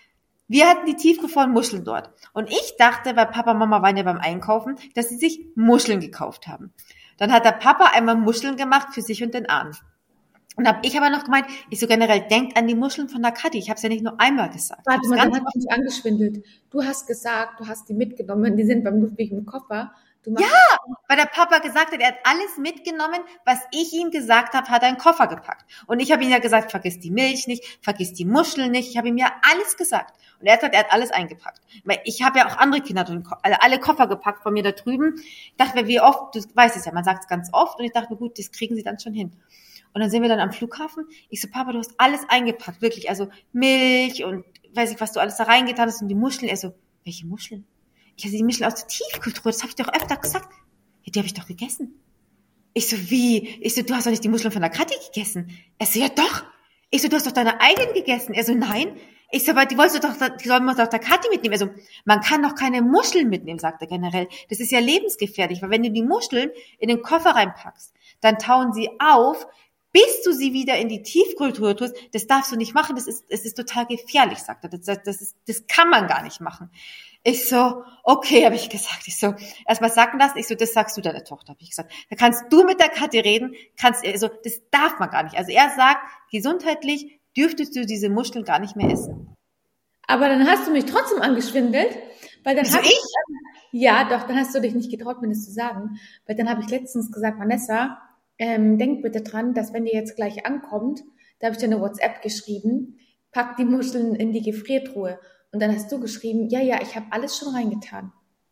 Wir hatten die tiefgefrorenen Muscheln dort. Und ich dachte, weil Papa und Mama waren ja beim Einkaufen, dass sie sich Muscheln gekauft haben. Dann hat der Papa einmal Muscheln gemacht für sich und den Arm. Und habe ich aber noch gemeint, ich so generell, denkt an die Muscheln von der Kathi. Ich habe es ja nicht nur einmal gesagt.
Warte mal,
Ganz
dann hat mich angeschwindelt. Du hast gesagt, du hast die mitgenommen, die sind beim Ludwig im Koffer. Du machst
weil der Papa gesagt hat, er hat alles mitgenommen, was ich ihm gesagt habe, hat er in den Koffer gepackt. Und ich habe ihm ja gesagt, vergiss die Milch nicht, vergiss die Muscheln nicht. Ich habe ihm ja alles gesagt. Und er hat gesagt, er hat alles eingepackt. Weil ich habe ja auch andere Kinder drin, alle, alle Koffer gepackt von mir da drüben. Ich dachte mir, wie oft, du weißt es ja, man sagt es ganz oft. Und ich dachte mir, gut, das kriegen sie dann schon hin. Und dann sind wir dann am Flughafen. Ich so, Papa, du hast alles eingepackt, wirklich. Also Milch und weiß ich, was du alles da reingetan hast und die Muscheln. Er so, welche Muscheln? Ich hatte die Muscheln aus der Tiefkühltruhe, das habe ich doch öfter gesagt. Ja, die habe ich doch gegessen. Ich so, wie? Ich so, du hast doch nicht die Muscheln von der Kathi gegessen. Er so, ja doch. Ich so, du hast doch deine eigenen gegessen. Er so, nein. Ich so, aber die wolltest du doch, die sollen wir doch der Kathi mitnehmen. Er so, man kann doch keine Muscheln mitnehmen, sagt er generell. Das ist ja lebensgefährlich, weil wenn du die Muscheln in den Koffer reinpackst, dann tauen sie auf, bis du sie wieder in die Tiefkühltruhe tust. Das darfst du nicht machen, das ist, das ist total gefährlich, sagt er. Das, das, ist, das kann man gar nicht machen. Ich so, okay, habe ich gesagt. Ich so, erstmal sagen lassen. Ich so, das sagst du deiner Tochter, habe ich gesagt. Da kannst du mit der Kathi reden, kannst, also, das darf man gar nicht. Also er sagt, gesundheitlich dürftest du diese Muscheln gar nicht mehr essen.
Aber dann hast du mich trotzdem angeschwindelt, weil dann
Wieso
hab
ich?
Ja, doch, dann hast du dich nicht getraut, mir das zu sagen, weil dann habe ich letztens gesagt, Vanessa, ähm, denk bitte dran, dass wenn ihr jetzt gleich ankommt, da habe ich dir eine WhatsApp geschrieben, pack die Muscheln in die Gefriertruhe. Und dann hast du geschrieben, ja, ja, ich habe alles schon reingetan.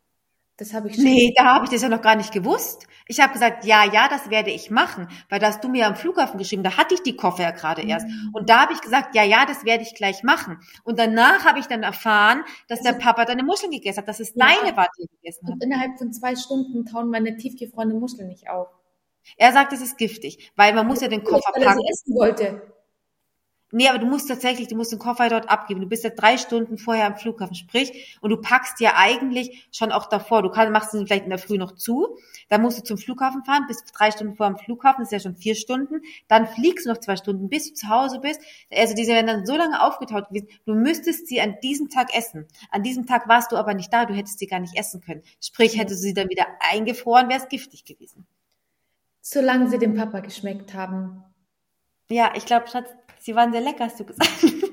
Das habe ich schon.
Nee, da habe ich das ja noch gar nicht gewusst. Ich habe gesagt, ja, ja, das werde ich machen, weil da hast du mir am Flughafen geschrieben, da hatte ich die Koffer ja gerade erst. Und da habe ich gesagt, ja, ja, das werde ich gleich machen. Und danach habe ich dann erfahren, dass der Papa deine Muscheln gegessen hat, dass es
Ja.
deine war, die er gegessen hat.
Und innerhalb von zwei Stunden tauen meine tiefgefrorenen Muscheln nicht auf.
Er sagt, es ist giftig, weil man muss ja den Koffer
Weil er
packen.
sie essen wollte.
Nee, aber du musst tatsächlich, du musst den Koffer dort abgeben. Du bist ja drei Stunden vorher am Flughafen, sprich, und du packst ja eigentlich schon auch davor. Du kannst, machst ihn vielleicht in der Früh noch zu, dann musst du zum Flughafen fahren, bist drei Stunden vor am Flughafen, das ist ja schon vier Stunden, dann fliegst du noch zwei Stunden, bis du zu Hause bist. Also diese werden dann so lange aufgetaut gewesen. Du müsstest sie an diesem Tag essen. An diesem Tag warst du aber nicht da, du hättest sie gar nicht essen können. Sprich, hättest du sie dann wieder eingefroren, wäre es giftig gewesen.
Solange sie dem Papa geschmeckt haben.
Ja, ich glaube, Schatz, sie waren sehr lecker, hast du gesagt.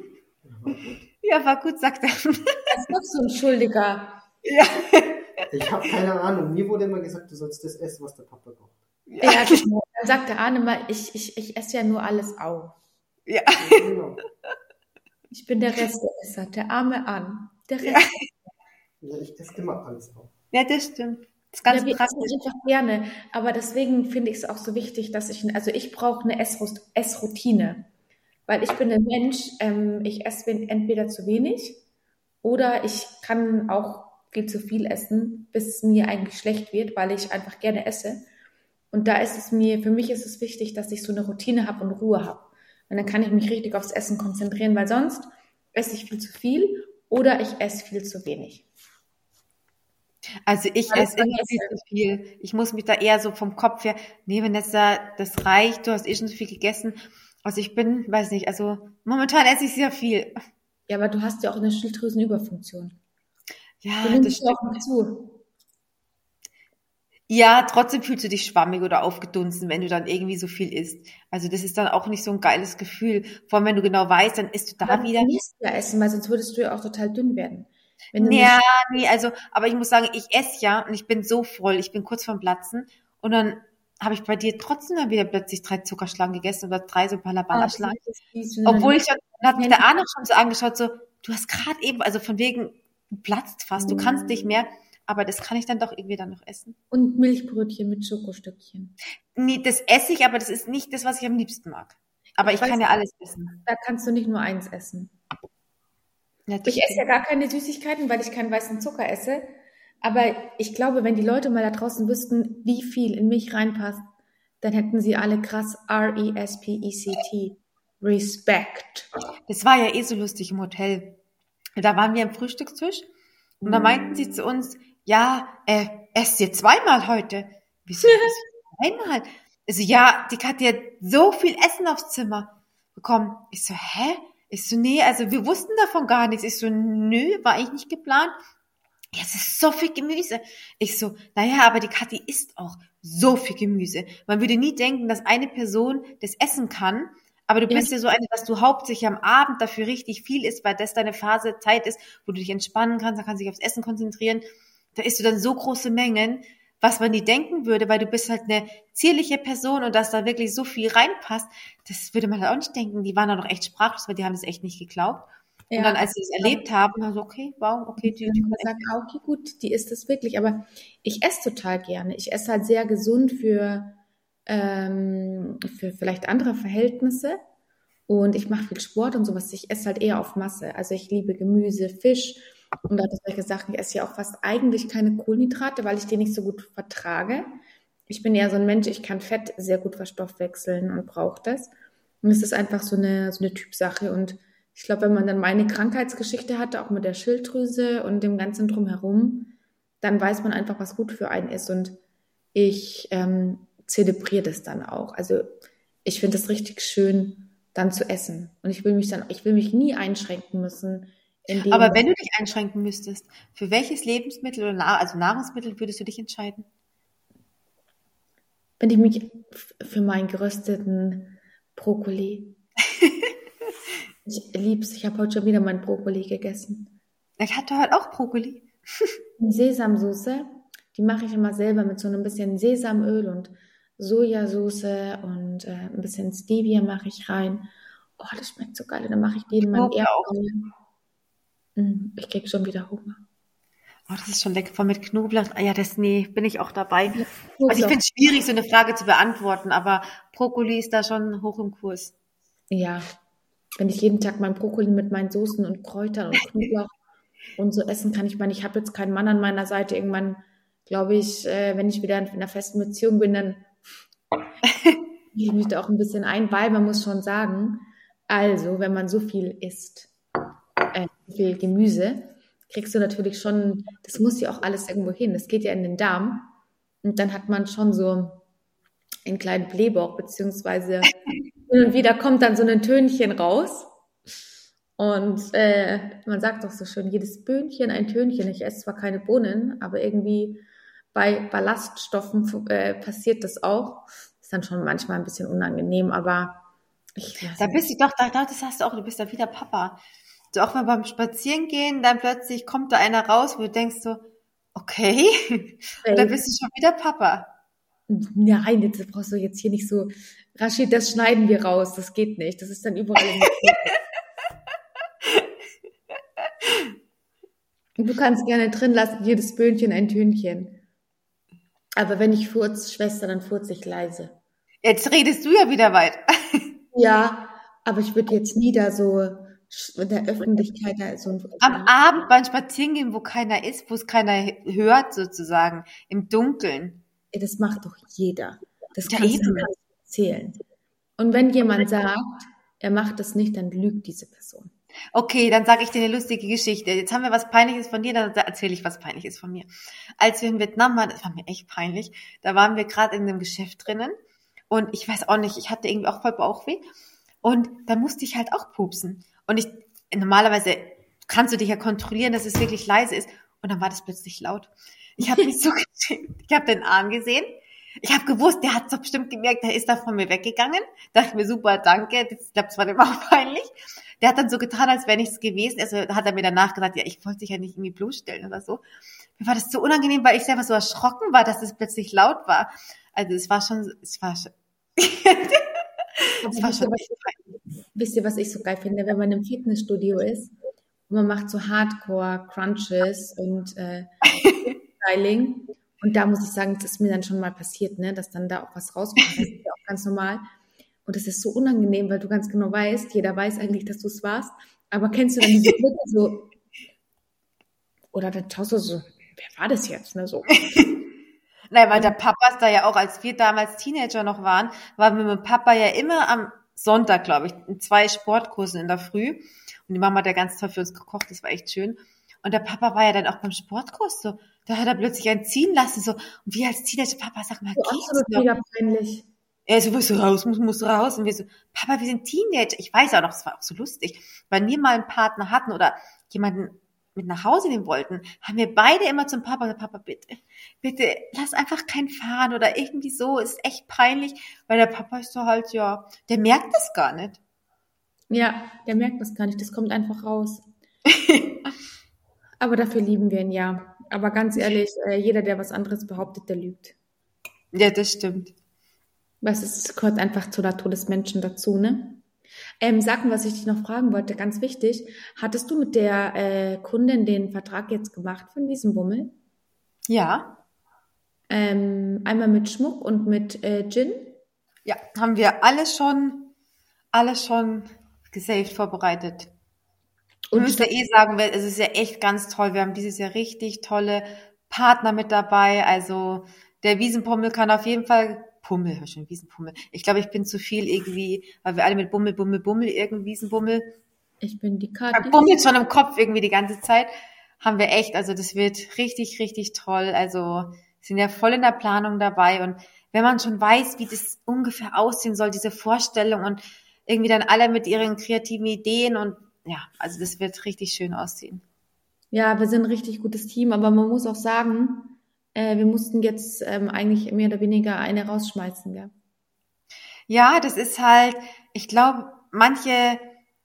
Ja, war gut, sagt er.
Das ist doch so ein Schuldiger.
Ja.
Ich habe keine Ahnung. Mir wurde immer gesagt, du sollst das essen, was der Papa kocht.
Ja, genau. Dann sagt der Arne mal, ich, ich, ich esse ja nur alles auf.
Ja.
Genau.
Ich bin der Resteesser, der arme Arne. Der Rest.
Ja, ich esse immer alles auf.
Ja, das stimmt. Das ist ganz
Ja, wir
praktisch.
essen einfach gerne. Aber deswegen finde ich es auch so wichtig, dass ich, also ich brauche eine Essrust- Essroutine. Weil ich bin ein Mensch, ähm, ich esse wen- entweder zu wenig oder ich kann auch viel zu viel essen, bis es mir eigentlich schlecht wird, weil ich einfach gerne esse. Und da ist es mir, für mich ist es wichtig, dass ich so eine Routine habe und Ruhe habe. Und dann kann ich mich richtig aufs Essen konzentrieren, weil sonst esse ich viel zu viel oder ich esse viel zu wenig.
Also ich
Alles
esse immer viel zu viel. Ich muss mich da eher so vom Kopf her, nee, Vanessa, das reicht, du hast eh schon so viel gegessen. Also ich bin, weiß nicht, also momentan esse ich sehr viel.
Ja, aber du hast ja auch eine Schilddrüsenüberfunktion.
Ja,
Du
das
nimmst ja
stimmt.
auch nicht zu.
Ja, trotzdem fühlst du dich schwammig oder aufgedunsen, wenn du dann irgendwie so viel isst. Also das ist dann auch nicht so ein geiles Gefühl. Vor allem, wenn du genau weißt, dann isst du
Aber
da
du
wieder.
musst ja essen, weil sonst würdest du ja auch total dünn werden. Wenn du
Ja,
nicht,
nee, also, aber ich muss sagen, ich esse ja und ich bin so voll, ich bin kurz vorm Platzen und dann habe ich bei dir trotzdem dann wieder plötzlich drei Zuckerschlangen gegessen oder drei so
ah, das
Balabala-Schlangen.
ist fies, wenn du
Obwohl
dann
ich schon, dann hat mich der Arno schon so angeschaut, so, du hast gerade eben, also von wegen, du platzt fast, du kannst nicht mehr, aber das kann ich dann doch irgendwie dann noch essen.
und Milchbrötchen mit Schokostückchen.
Nee, das esse ich, aber das ist nicht das, was ich am liebsten mag. Aber
Ich
ich
weiß,
kann ja alles essen.
da kannst du nicht nur eins essen.
Ja, das
Ich esse ja
stimmt.
gar keine Süßigkeiten, weil ich keinen weißen Zucker esse. Aber ich glaube, wenn die Leute mal da draußen wüssten, wie viel in mich reinpasst, dann hätten sie alle krass R E S P E C T. Respect.
Das war ja eh so lustig im Hotel. Da waren wir am Frühstückstisch und da meinten sie zu uns, ja, äh, esst ihr zweimal heute? Wieso, wieso zweimal? Also ja, die hat ja so viel Essen aufs Zimmer bekommen. Ich so, hä? Ich so, nee, also wir wussten davon gar nichts. Ich so, nö, war eigentlich nicht geplant. Ja, es ist so viel Gemüse. Ich so, naja, aber die Kathi isst auch so viel Gemüse. Man würde nie denken, dass eine Person das essen kann, aber du
Ja.
bist ja so eine, dass du hauptsächlich am Abend dafür richtig viel isst, weil das deine Phase, Zeit ist, wo du dich entspannen kannst, da kannst du dich aufs Essen konzentrieren. Da isst du dann so große Mengen, was man nie denken würde, weil du bist halt eine zierliche Person und dass da wirklich so viel reinpasst, das würde man halt auch nicht denken. Die waren dann noch echt sprachlos, weil die haben das echt nicht geglaubt. Und dann, als sie es erlebt haben, waren so, okay, wow, okay, die, die
Ich sage, ah, okay, gut, die isst es wirklich. Aber ich esse total gerne. Ich esse halt sehr gesund für, ähm, für vielleicht andere Verhältnisse. Und ich mache viel Sport und sowas. Ich esse halt eher auf Masse. Also ich liebe Gemüse, Fisch und auch solche Sachen. Ich esse ja auch fast eigentlich keine Kohlenhydrate, weil ich die nicht so gut vertrage. Ich bin eher so ein Mensch, ich kann Fett sehr gut verstoffwechseln und brauche das. Und es ist einfach so eine, so eine Typsache. Und ich glaube, wenn man dann meine Krankheitsgeschichte hatte, auch mit der Schilddrüse und dem ganzen Drumherum, dann weiß man einfach, was gut für einen ist. Und ich ähm, zelebriere das dann auch. Also ich finde es richtig schön, dann zu essen. Und ich will mich dann, ich will mich nie einschränken müssen. In dem,
Aber wenn du dich einschränken müsstest, für welches Lebensmittel oder Na- also Nahrungsmittel würdest du dich entscheiden?
wenn ich mich f- für meinen gerösteten Brokkoli. Ich lieb's. Ich habe heute schon wieder meinen Brokkoli gegessen.
Ich hatte halt auch Brokkoli.
Die Sesamsoße, die mache ich immer selber mit so einem bisschen Sesamöl und Sojasauce und äh, ein bisschen Stevia mache ich rein. Oh, das schmeckt so geil. Und dann mache ich die in meinen
Knoblauch.
Erdbeeren. Mm, Ich krieg schon wieder Hunger.
Oh, das ist schon lecker, voll mit Knoblauch. Ah ja, das, nee, bin ich auch dabei. Also ich
Knoblauch.
finde es schwierig, so eine Frage zu beantworten, aber Brokkoli ist da schon hoch im Kurs.
Ja, wenn ich jeden Tag meinen Brokkoli mit meinen Soßen und Kräutern und Knoblauch und so essen kann, ich meine, ich habe jetzt keinen Mann an meiner Seite. Irgendwann, glaube ich, äh, wenn ich wieder in einer festen Beziehung bin, dann gehe ich mich da auch ein bisschen ein, weil man muss schon sagen, also wenn man so viel isst, äh, so viel Gemüse, kriegst du natürlich schon, das muss ja auch alles irgendwo hin. Das geht ja in den Darm und dann hat man schon so einen kleinen Blähbauch, beziehungsweise hin und wieder kommt dann so ein Tönchen raus. Und äh, man sagt doch so schön, jedes Böhnchen ein Tönchen. Ich esse zwar keine Bohnen, aber irgendwie bei Ballaststoffen äh, passiert das auch. Ist dann schon manchmal ein bisschen unangenehm, aber ich weiß
Da
nicht.
bist du doch, da, da- das hast du auch, du bist da wieder Papa. So auch mal beim Spazierengehen, dann plötzlich kommt da einer raus, wo du denkst so, okay, und dann bist du schon wieder Papa.
Nein, jetzt brauchst du jetzt hier nicht so, Rashid, das schneiden wir raus, das geht nicht. Das ist dann überall in der Du kannst gerne drin lassen, jedes Böhnchen ein Tönchen. Aber wenn ich furz, Schwester, dann furz ich leise.
Jetzt redest du ja wieder weit.
Ja, aber ich würde jetzt nie da so sch- in der Öffentlichkeit da so ein,
Am Abend beim Spazierengehen, wo keiner ist, wo es keiner hört sozusagen, im Dunkeln.
Ey, das macht doch jeder. Das
Ja,
kannst du
eben.
gar nicht erzählen. Und wenn jemand sagt, er macht das nicht, dann lügt diese Person.
Okay, dann sage ich dir eine lustige Geschichte. Jetzt haben wir was Peinliches von dir, dann erzähle ich was Peinliches von mir. Als wir in Vietnam waren, das war mir echt peinlich, da waren wir gerade in einem Geschäft drinnen und ich weiß auch nicht, ich hatte irgendwie auch voll Bauchweh und da musste ich halt auch pupsen. Und ich, normalerweise kannst du dich ja kontrollieren, dass es wirklich leise ist und dann war das plötzlich laut. Ich habe mich so geschämt, ich habe den Arm gesehen, ich habe gewusst, der hat so bestimmt gemerkt, der ist da von mir weggegangen. Dachte ich mir, super, danke. Ich glaube, das war dem auch peinlich. Der hat dann so getan, als wäre nichts gewesen. Also hat er mir danach gesagt, ja, ich wollte dich ja nicht irgendwie bloßstellen oder so. Mir war das so unangenehm, weil ich selber so erschrocken war, dass es plötzlich laut war. Also es war schon, es war schon, es war
wisst, ihr,
schon echt peinlich.
was, wisst ihr, was ich so geil finde, wenn man im Fitnessstudio ist und man macht so Hardcore-Crunches und äh, Styling. Und da muss ich sagen, das ist mir dann schon mal passiert, ne, dass dann da auch was rauskommt. Das ist ja auch ganz normal. Und das ist so unangenehm, weil du ganz genau weißt, jeder weiß eigentlich, dass du es warst. Aber kennst du dann diese Blicke so, oder dann schaust du so, wer war das jetzt, ne, so.
Nein, weil der Papa ist da ja auch, als wir damals Teenager noch waren, waren wir mit dem Papa ja immer am Sonntag, glaube ich, in zwei Sportkursen in der Früh. Und die Mama hat ja ganz toll für uns gekocht, das war echt schön. Und der Papa war ja dann auch beim Sportkurs so. Da hat er plötzlich einen ziehen lassen, so. Und wir als Teenager, Papa, sag mal,
So
geht's
absolut
noch?
mega peinlich.
Er so, musst du raus, muss, muss raus. Und wir so, Papa, wir sind Teenager. Ich weiß auch noch, es war auch so lustig. Wenn wir mal einen Partner hatten oder jemanden mit nach Hause nehmen wollten, haben wir beide immer zum Papa gesagt, Papa, bitte, bitte, lass einfach keinen fahren oder irgendwie so, ist echt peinlich, weil der Papa ist so halt, ja, der merkt das gar nicht.
Ja, der merkt das gar nicht, das kommt einfach raus. Aber dafür lieben wir ihn ja. Aber ganz ehrlich, äh, jeder, der was anderes behauptet, der lügt.
Ja, das stimmt.
Was ist, gehört einfach zur Natur des Menschen dazu, ne? Ähm, sag mal, was ich dich noch fragen wollte, ganz wichtig. Hattest du mit der äh, Kundin den Vertrag jetzt gemacht von diesem Bummel?
Ja,
Ähm, einmal mit Schmuck und mit äh, Gin?
ja, haben wir alles schon, alles schon gesaved, vorbereitet. Und
Und
müsst ja eh sagen, weil es ist ja echt ganz toll. Wir haben dieses Jahr richtig tolle Partner mit dabei. Also der Wiesenpummel kann auf jeden Fall Pummel, hör schon, Wiesenpummel. Ich glaube, ich bin zu viel irgendwie, weil wir alle mit Bummel, Bummel, Bummel, irgendwie Wiesenbummel.
ich bin die
Man
Kathi.
bummelt schon im Kopf irgendwie die ganze Zeit. Haben wir echt, also das wird richtig, richtig toll. Also sind ja voll in der Planung dabei. Und wenn man schon weiß, wie das ungefähr aussehen soll, diese Vorstellung und irgendwie dann alle mit ihren kreativen Ideen und ja, also das wird richtig schön aussehen.
Ja, wir sind ein richtig gutes Team, aber man muss auch sagen, äh, wir mussten jetzt ähm, eigentlich mehr oder weniger eine rausschmeißen, ja.
Ja, das ist halt, ich glaube, manche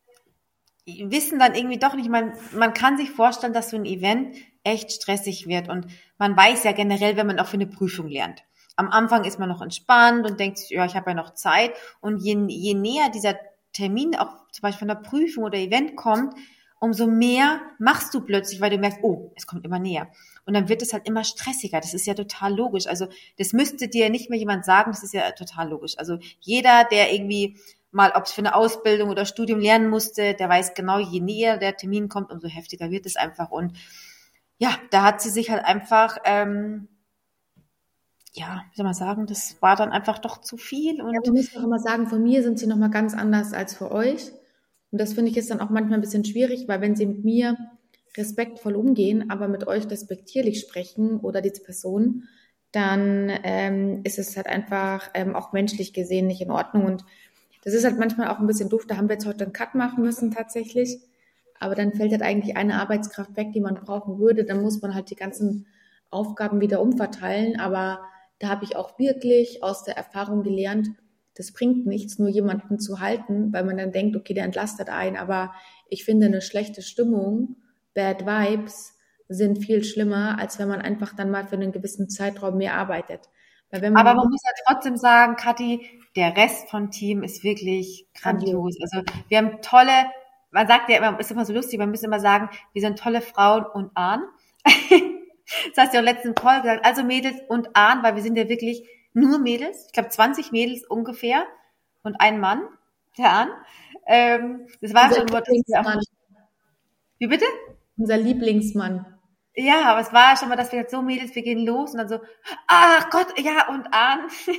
wissen dann irgendwie doch nicht, man, man kann sich vorstellen, dass so ein Event echt stressig wird und man weiß ja generell, wenn man auch für eine Prüfung lernt. Am Anfang ist man noch entspannt und denkt sich, ja, ich habe ja noch Zeit und je, je näher dieser Termin auch zum Beispiel von der Prüfung oder Event kommt, umso mehr machst du plötzlich, weil du merkst, oh, es kommt immer näher. Und dann wird es halt immer stressiger. Das ist ja total logisch. Also das müsste dir nicht mehr jemand sagen, das ist ja total logisch. Also jeder, der irgendwie mal, ob es für eine Ausbildung oder Studium lernen musste, der weiß genau, je näher der Termin kommt, umso heftiger wird es einfach. Und ja, da hat sie sich halt einfach, ähm, ja, wie soll man sagen, das war dann einfach doch zu viel. Und
Ja, man muss auch immer sagen, von mir sind sie nochmal ganz anders als für euch. Und das finde ich jetzt dann auch manchmal ein bisschen schwierig, weil wenn sie mit mir respektvoll umgehen, aber mit euch respektierlich sprechen oder diese Person, dann ähm, ist es halt einfach ähm, auch menschlich gesehen nicht in Ordnung. Und das ist halt manchmal auch ein bisschen doof. Da haben wir jetzt heute einen Cut machen müssen tatsächlich. Aber dann fällt halt eigentlich eine Arbeitskraft weg, die man brauchen würde. Dann muss man halt die ganzen Aufgaben wieder umverteilen. Aber da habe ich auch wirklich aus der Erfahrung gelernt, das bringt nichts, nur jemanden zu halten, weil man dann denkt, okay, der entlastet einen. Aber ich finde, eine schlechte Stimmung, Bad Vibes, sind viel schlimmer, als wenn man einfach dann mal für einen gewissen Zeitraum mehr arbeitet. Weil wenn man
aber man muss ja trotzdem sagen, Kathi, der Rest vom Team ist wirklich grandios. Also wir haben tolle, man sagt ja immer, ist immer so lustig, man muss immer sagen, wir sind tolle Frauen und Ahn. Das hast du ja auch letzten Call gesagt, also Mädels und Ahn, weil wir sind ja wirklich nur Mädels, ich glaube zwanzig Mädels ungefähr und ein Mann, der Ahn. Ähm, das war
unser
schon mal,
Lieblingsmann,
wie bitte?
unser Lieblingsmann.
Ja, aber es war schon mal, dass wir jetzt so Mädels, wir gehen los und dann so, ach Gott, ja und Ahn.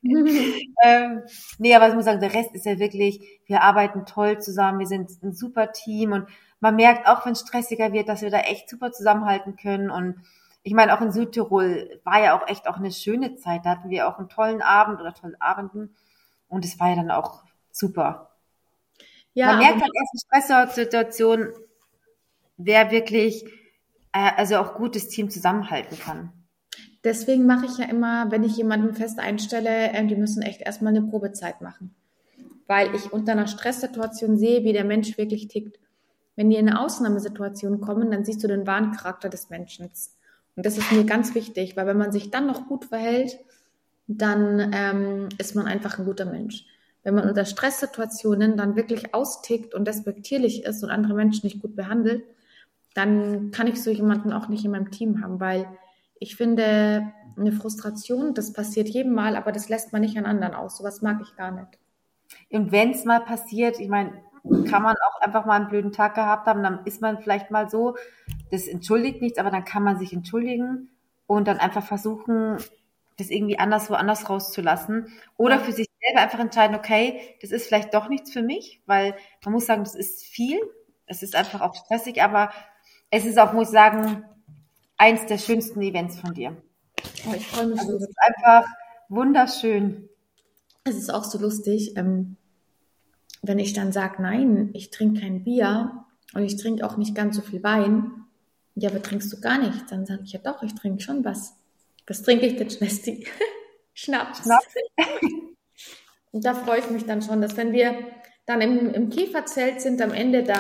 ähm, nee, aber ich muss sagen, der Rest ist ja wirklich, wir arbeiten toll zusammen, wir sind ein super Team und man merkt auch, wenn es stressiger wird, dass wir da echt super zusammenhalten können und ich meine, auch in Südtirol war ja auch echt auch eine schöne Zeit, da hatten wir auch einen tollen Abend oder tollen Abenden und es war ja dann auch super.
Ja,
Man merkt
aber
halt erst in Stresssituationen, wer wirklich, äh, also auch gutes Team zusammenhalten kann.
deswegen mache ich ja immer, wenn ich jemanden fest einstelle, ähm, die müssen echt erstmal eine Probezeit machen. Weil ich unter einer Stresssituation sehe, wie der Mensch wirklich tickt. Wenn die in eine Ausnahmesituation kommen, dann siehst du den wahren Charakter des Menschen. Und das ist mir ganz wichtig, weil wenn man sich dann noch gut verhält, dann ähm, ist man einfach ein guter Mensch. Wenn man unter Stresssituationen dann wirklich austickt und despektierlich ist und andere Menschen nicht gut behandelt, dann kann ich so jemanden auch nicht in meinem Team haben, weil ich finde, eine Frustration, das passiert jedem Mal, aber das lässt man nicht an anderen aus. Sowas mag ich gar nicht.
Und wenn es mal passiert, ich meine, kann man auch einfach mal einen blöden Tag gehabt haben, dann ist man vielleicht mal so, das entschuldigt nichts, aber dann kann man sich entschuldigen und dann einfach versuchen, das irgendwie anders woanders rauszulassen oder für sich selber einfach entscheiden, okay, das ist vielleicht doch nichts für mich, weil man muss sagen, das ist viel, es ist einfach auch stressig, aber es ist auch, muss ich sagen, eins der schönsten Events von dir.
Oh, ich freue mich
Also
so.
es ist einfach wunderschön.
Es ist auch so lustig, ähm, wenn ich dann sage, nein, ich trinke kein Bier und ich trinke auch nicht ganz so viel Wein. Ja, aber trinkst du gar nichts? Dann sage ich, ja doch, ich trinke schon was. Was trinke ich denn, Schwesti? Schnaps.
Schnaps.
Und da freue ich mich dann schon, dass wenn wir dann im, im Käferzelt sind, am Ende da,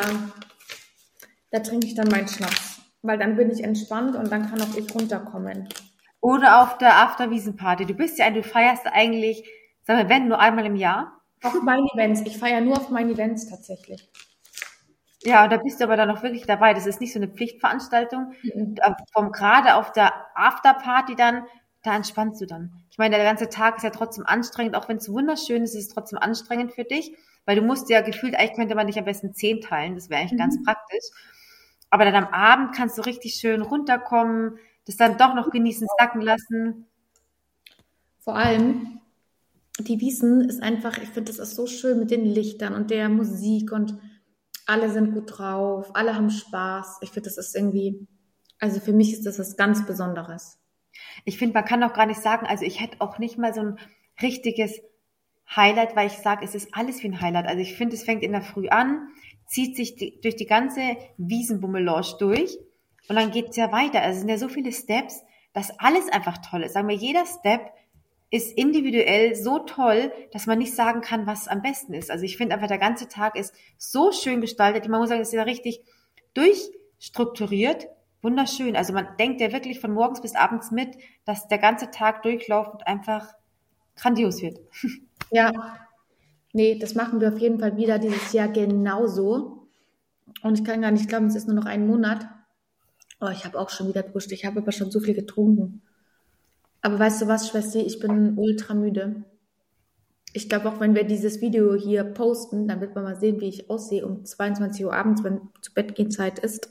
da trinke ich dann meinen Schnaps. Weil dann bin ich entspannt und dann kann auch ich runterkommen.
Oder auf der Afterwiesenparty. Du bist ja, du feierst eigentlich, sagen wir, wenn nur einmal im Jahr.
Auf meinen Events. Ich feiere nur auf meinen Events tatsächlich.
Ja, und da bist du aber dann auch wirklich dabei. Das ist nicht so eine Pflichtveranstaltung.
Mhm.
Vom gerade auf der Afterparty dann, da entspannst du dann. Ich meine, der ganze Tag ist ja trotzdem anstrengend, auch wenn es wunderschön ist, ist es trotzdem anstrengend für dich, weil du musst ja gefühlt, eigentlich könnte man dich am besten zehn teilen, das wäre eigentlich
Mhm.
ganz praktisch. Aber dann am Abend kannst du richtig schön runterkommen, das dann doch noch genießen, sacken lassen.
Vor allem, die Wiesn ist einfach, ich finde, das ist so schön mit den Lichtern und der Musik und alle sind gut drauf, alle haben Spaß. Ich finde, das ist irgendwie, also für mich ist das was ganz Besonderes.
Ich finde, man kann auch gar nicht sagen, also ich hätte auch nicht mal so ein richtiges Highlight, weil ich sage, es ist alles wie ein Highlight. Also ich finde, es fängt in der Früh an, zieht sich die, durch die ganze Wiesenbummelange durch und dann geht es ja weiter. Also es sind ja so viele Steps, dass alles einfach toll ist. Sagen wir, jeder Step ist individuell so toll, dass man nicht sagen kann, was am besten ist. Also ich finde einfach, der ganze Tag ist so schön gestaltet. Man muss sagen, es ist ja richtig durchstrukturiert, wunderschön. Also man denkt ja wirklich von morgens bis abends mit, dass der ganze Tag durchlaufend einfach grandios wird.
Ja, nee, das machen wir auf jeden Fall wieder dieses Jahr genauso. Und ich kann gar nicht glauben, es ist nur noch ein Monat. Oh, ich habe auch schon wieder Durst. Ich habe aber schon so viel getrunken. Aber weißt du was, Schwester, ich bin ultra müde. Ich glaube, auch wenn wir dieses Video hier posten, dann wird man mal sehen, wie ich aussehe um zweiundzwanzig Uhr abends, wenn zu Bett gehen Zeit ist.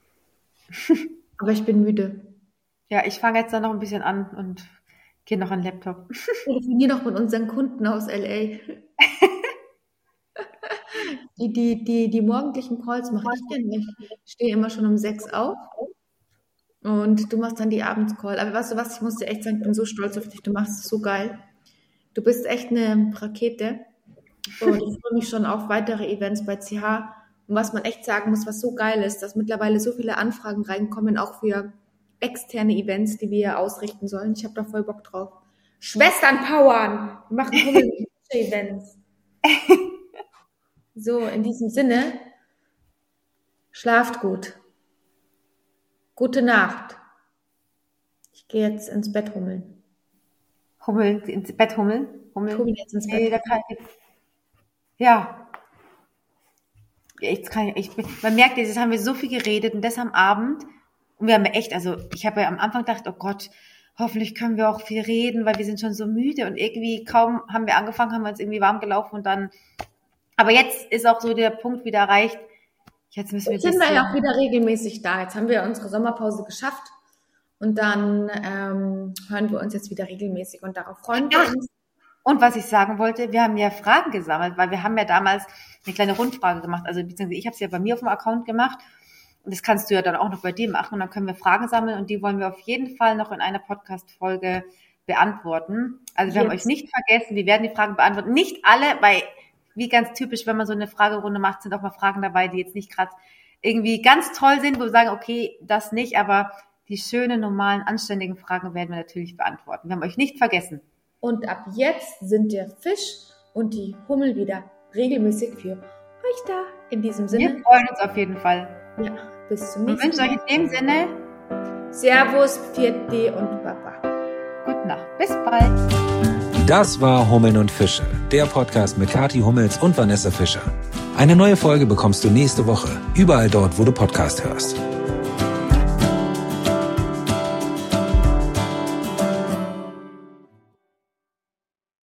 Aber ich bin müde.
Ja, ich fange jetzt dann noch ein bisschen an und gehe noch an den Laptop.
Ich telefoniere noch mit unseren Kunden aus L A. Die, die, die, die morgendlichen Calls mache ich ja nicht. Ich stehe immer schon um sechs auf und du machst dann die Abendscall. Aber weißt du was, ich muss dir echt sagen, ich bin so stolz auf dich, du machst es so geil. Du bist echt eine Rakete und ich freue mich schon auf weitere Events bei C H. Und was man echt sagen muss, was so geil ist, dass mittlerweile so viele Anfragen reinkommen, auch für externe Events, die wir ausrichten sollen. Ich habe da voll Bock drauf. Schwestern powern! Wir machen Events. So, in diesem Sinne, schlaft gut. Gute Nacht. Ich gehe jetzt ins Bett hummeln.
Hummeln, ins Bett hummeln? Hummeln?
Ich hummel jetzt ins Bett.
Nee, da kann ich, ja. Jetzt kann ich, ich, man merkt, jetzt haben wir so viel geredet und das am Abend. Und wir haben echt, also ich habe ja am Anfang gedacht, oh Gott, hoffentlich können wir auch viel reden, weil wir sind schon so müde und irgendwie kaum haben wir angefangen, haben wir uns irgendwie warm gelaufen und dann, aber jetzt ist auch so der Punkt wieder erreicht. Jetzt müssen wir
Jetzt sind wir ja auch wieder regelmäßig da. Jetzt haben wir unsere Sommerpause geschafft und dann ähm, hören wir uns jetzt wieder regelmäßig und darauf freuen wir uns.
Und was ich sagen wollte, wir haben ja Fragen gesammelt, weil wir haben ja damals eine kleine Rundfrage gemacht. Also beziehungsweise ich habe es ja bei mir auf dem Account gemacht. Und das kannst du ja dann auch noch bei dir machen. Und dann können wir Fragen sammeln und die wollen wir auf jeden Fall noch in einer Podcast-Folge beantworten. Also wir Jetzt. haben euch nicht vergessen, wir werden die Fragen beantworten. Nicht alle, weil, wie ganz typisch, wenn man so eine Fragerunde macht, sind auch mal Fragen dabei, die jetzt nicht gerade irgendwie ganz toll sind, wo wir sagen, okay, das nicht, aber die schönen, normalen, anständigen Fragen werden wir natürlich beantworten. Wir haben euch nicht vergessen.
Und ab jetzt sind der Fisch und die Hummel wieder regelmäßig für euch da. In diesem Sinne.
Wir freuen uns auf jeden Fall.
Ja, bis zum nächsten Mal.
Und wünsche euch in dem Sinne
Servus, Vierte und Baba.
Gute Nacht. Bis bald.
Das war Hummeln und Fische, der Podcast mit Kathi Hummels und Vanessa Fischer. Eine neue Folge bekommst du nächste Woche, überall dort, wo du Podcast hörst.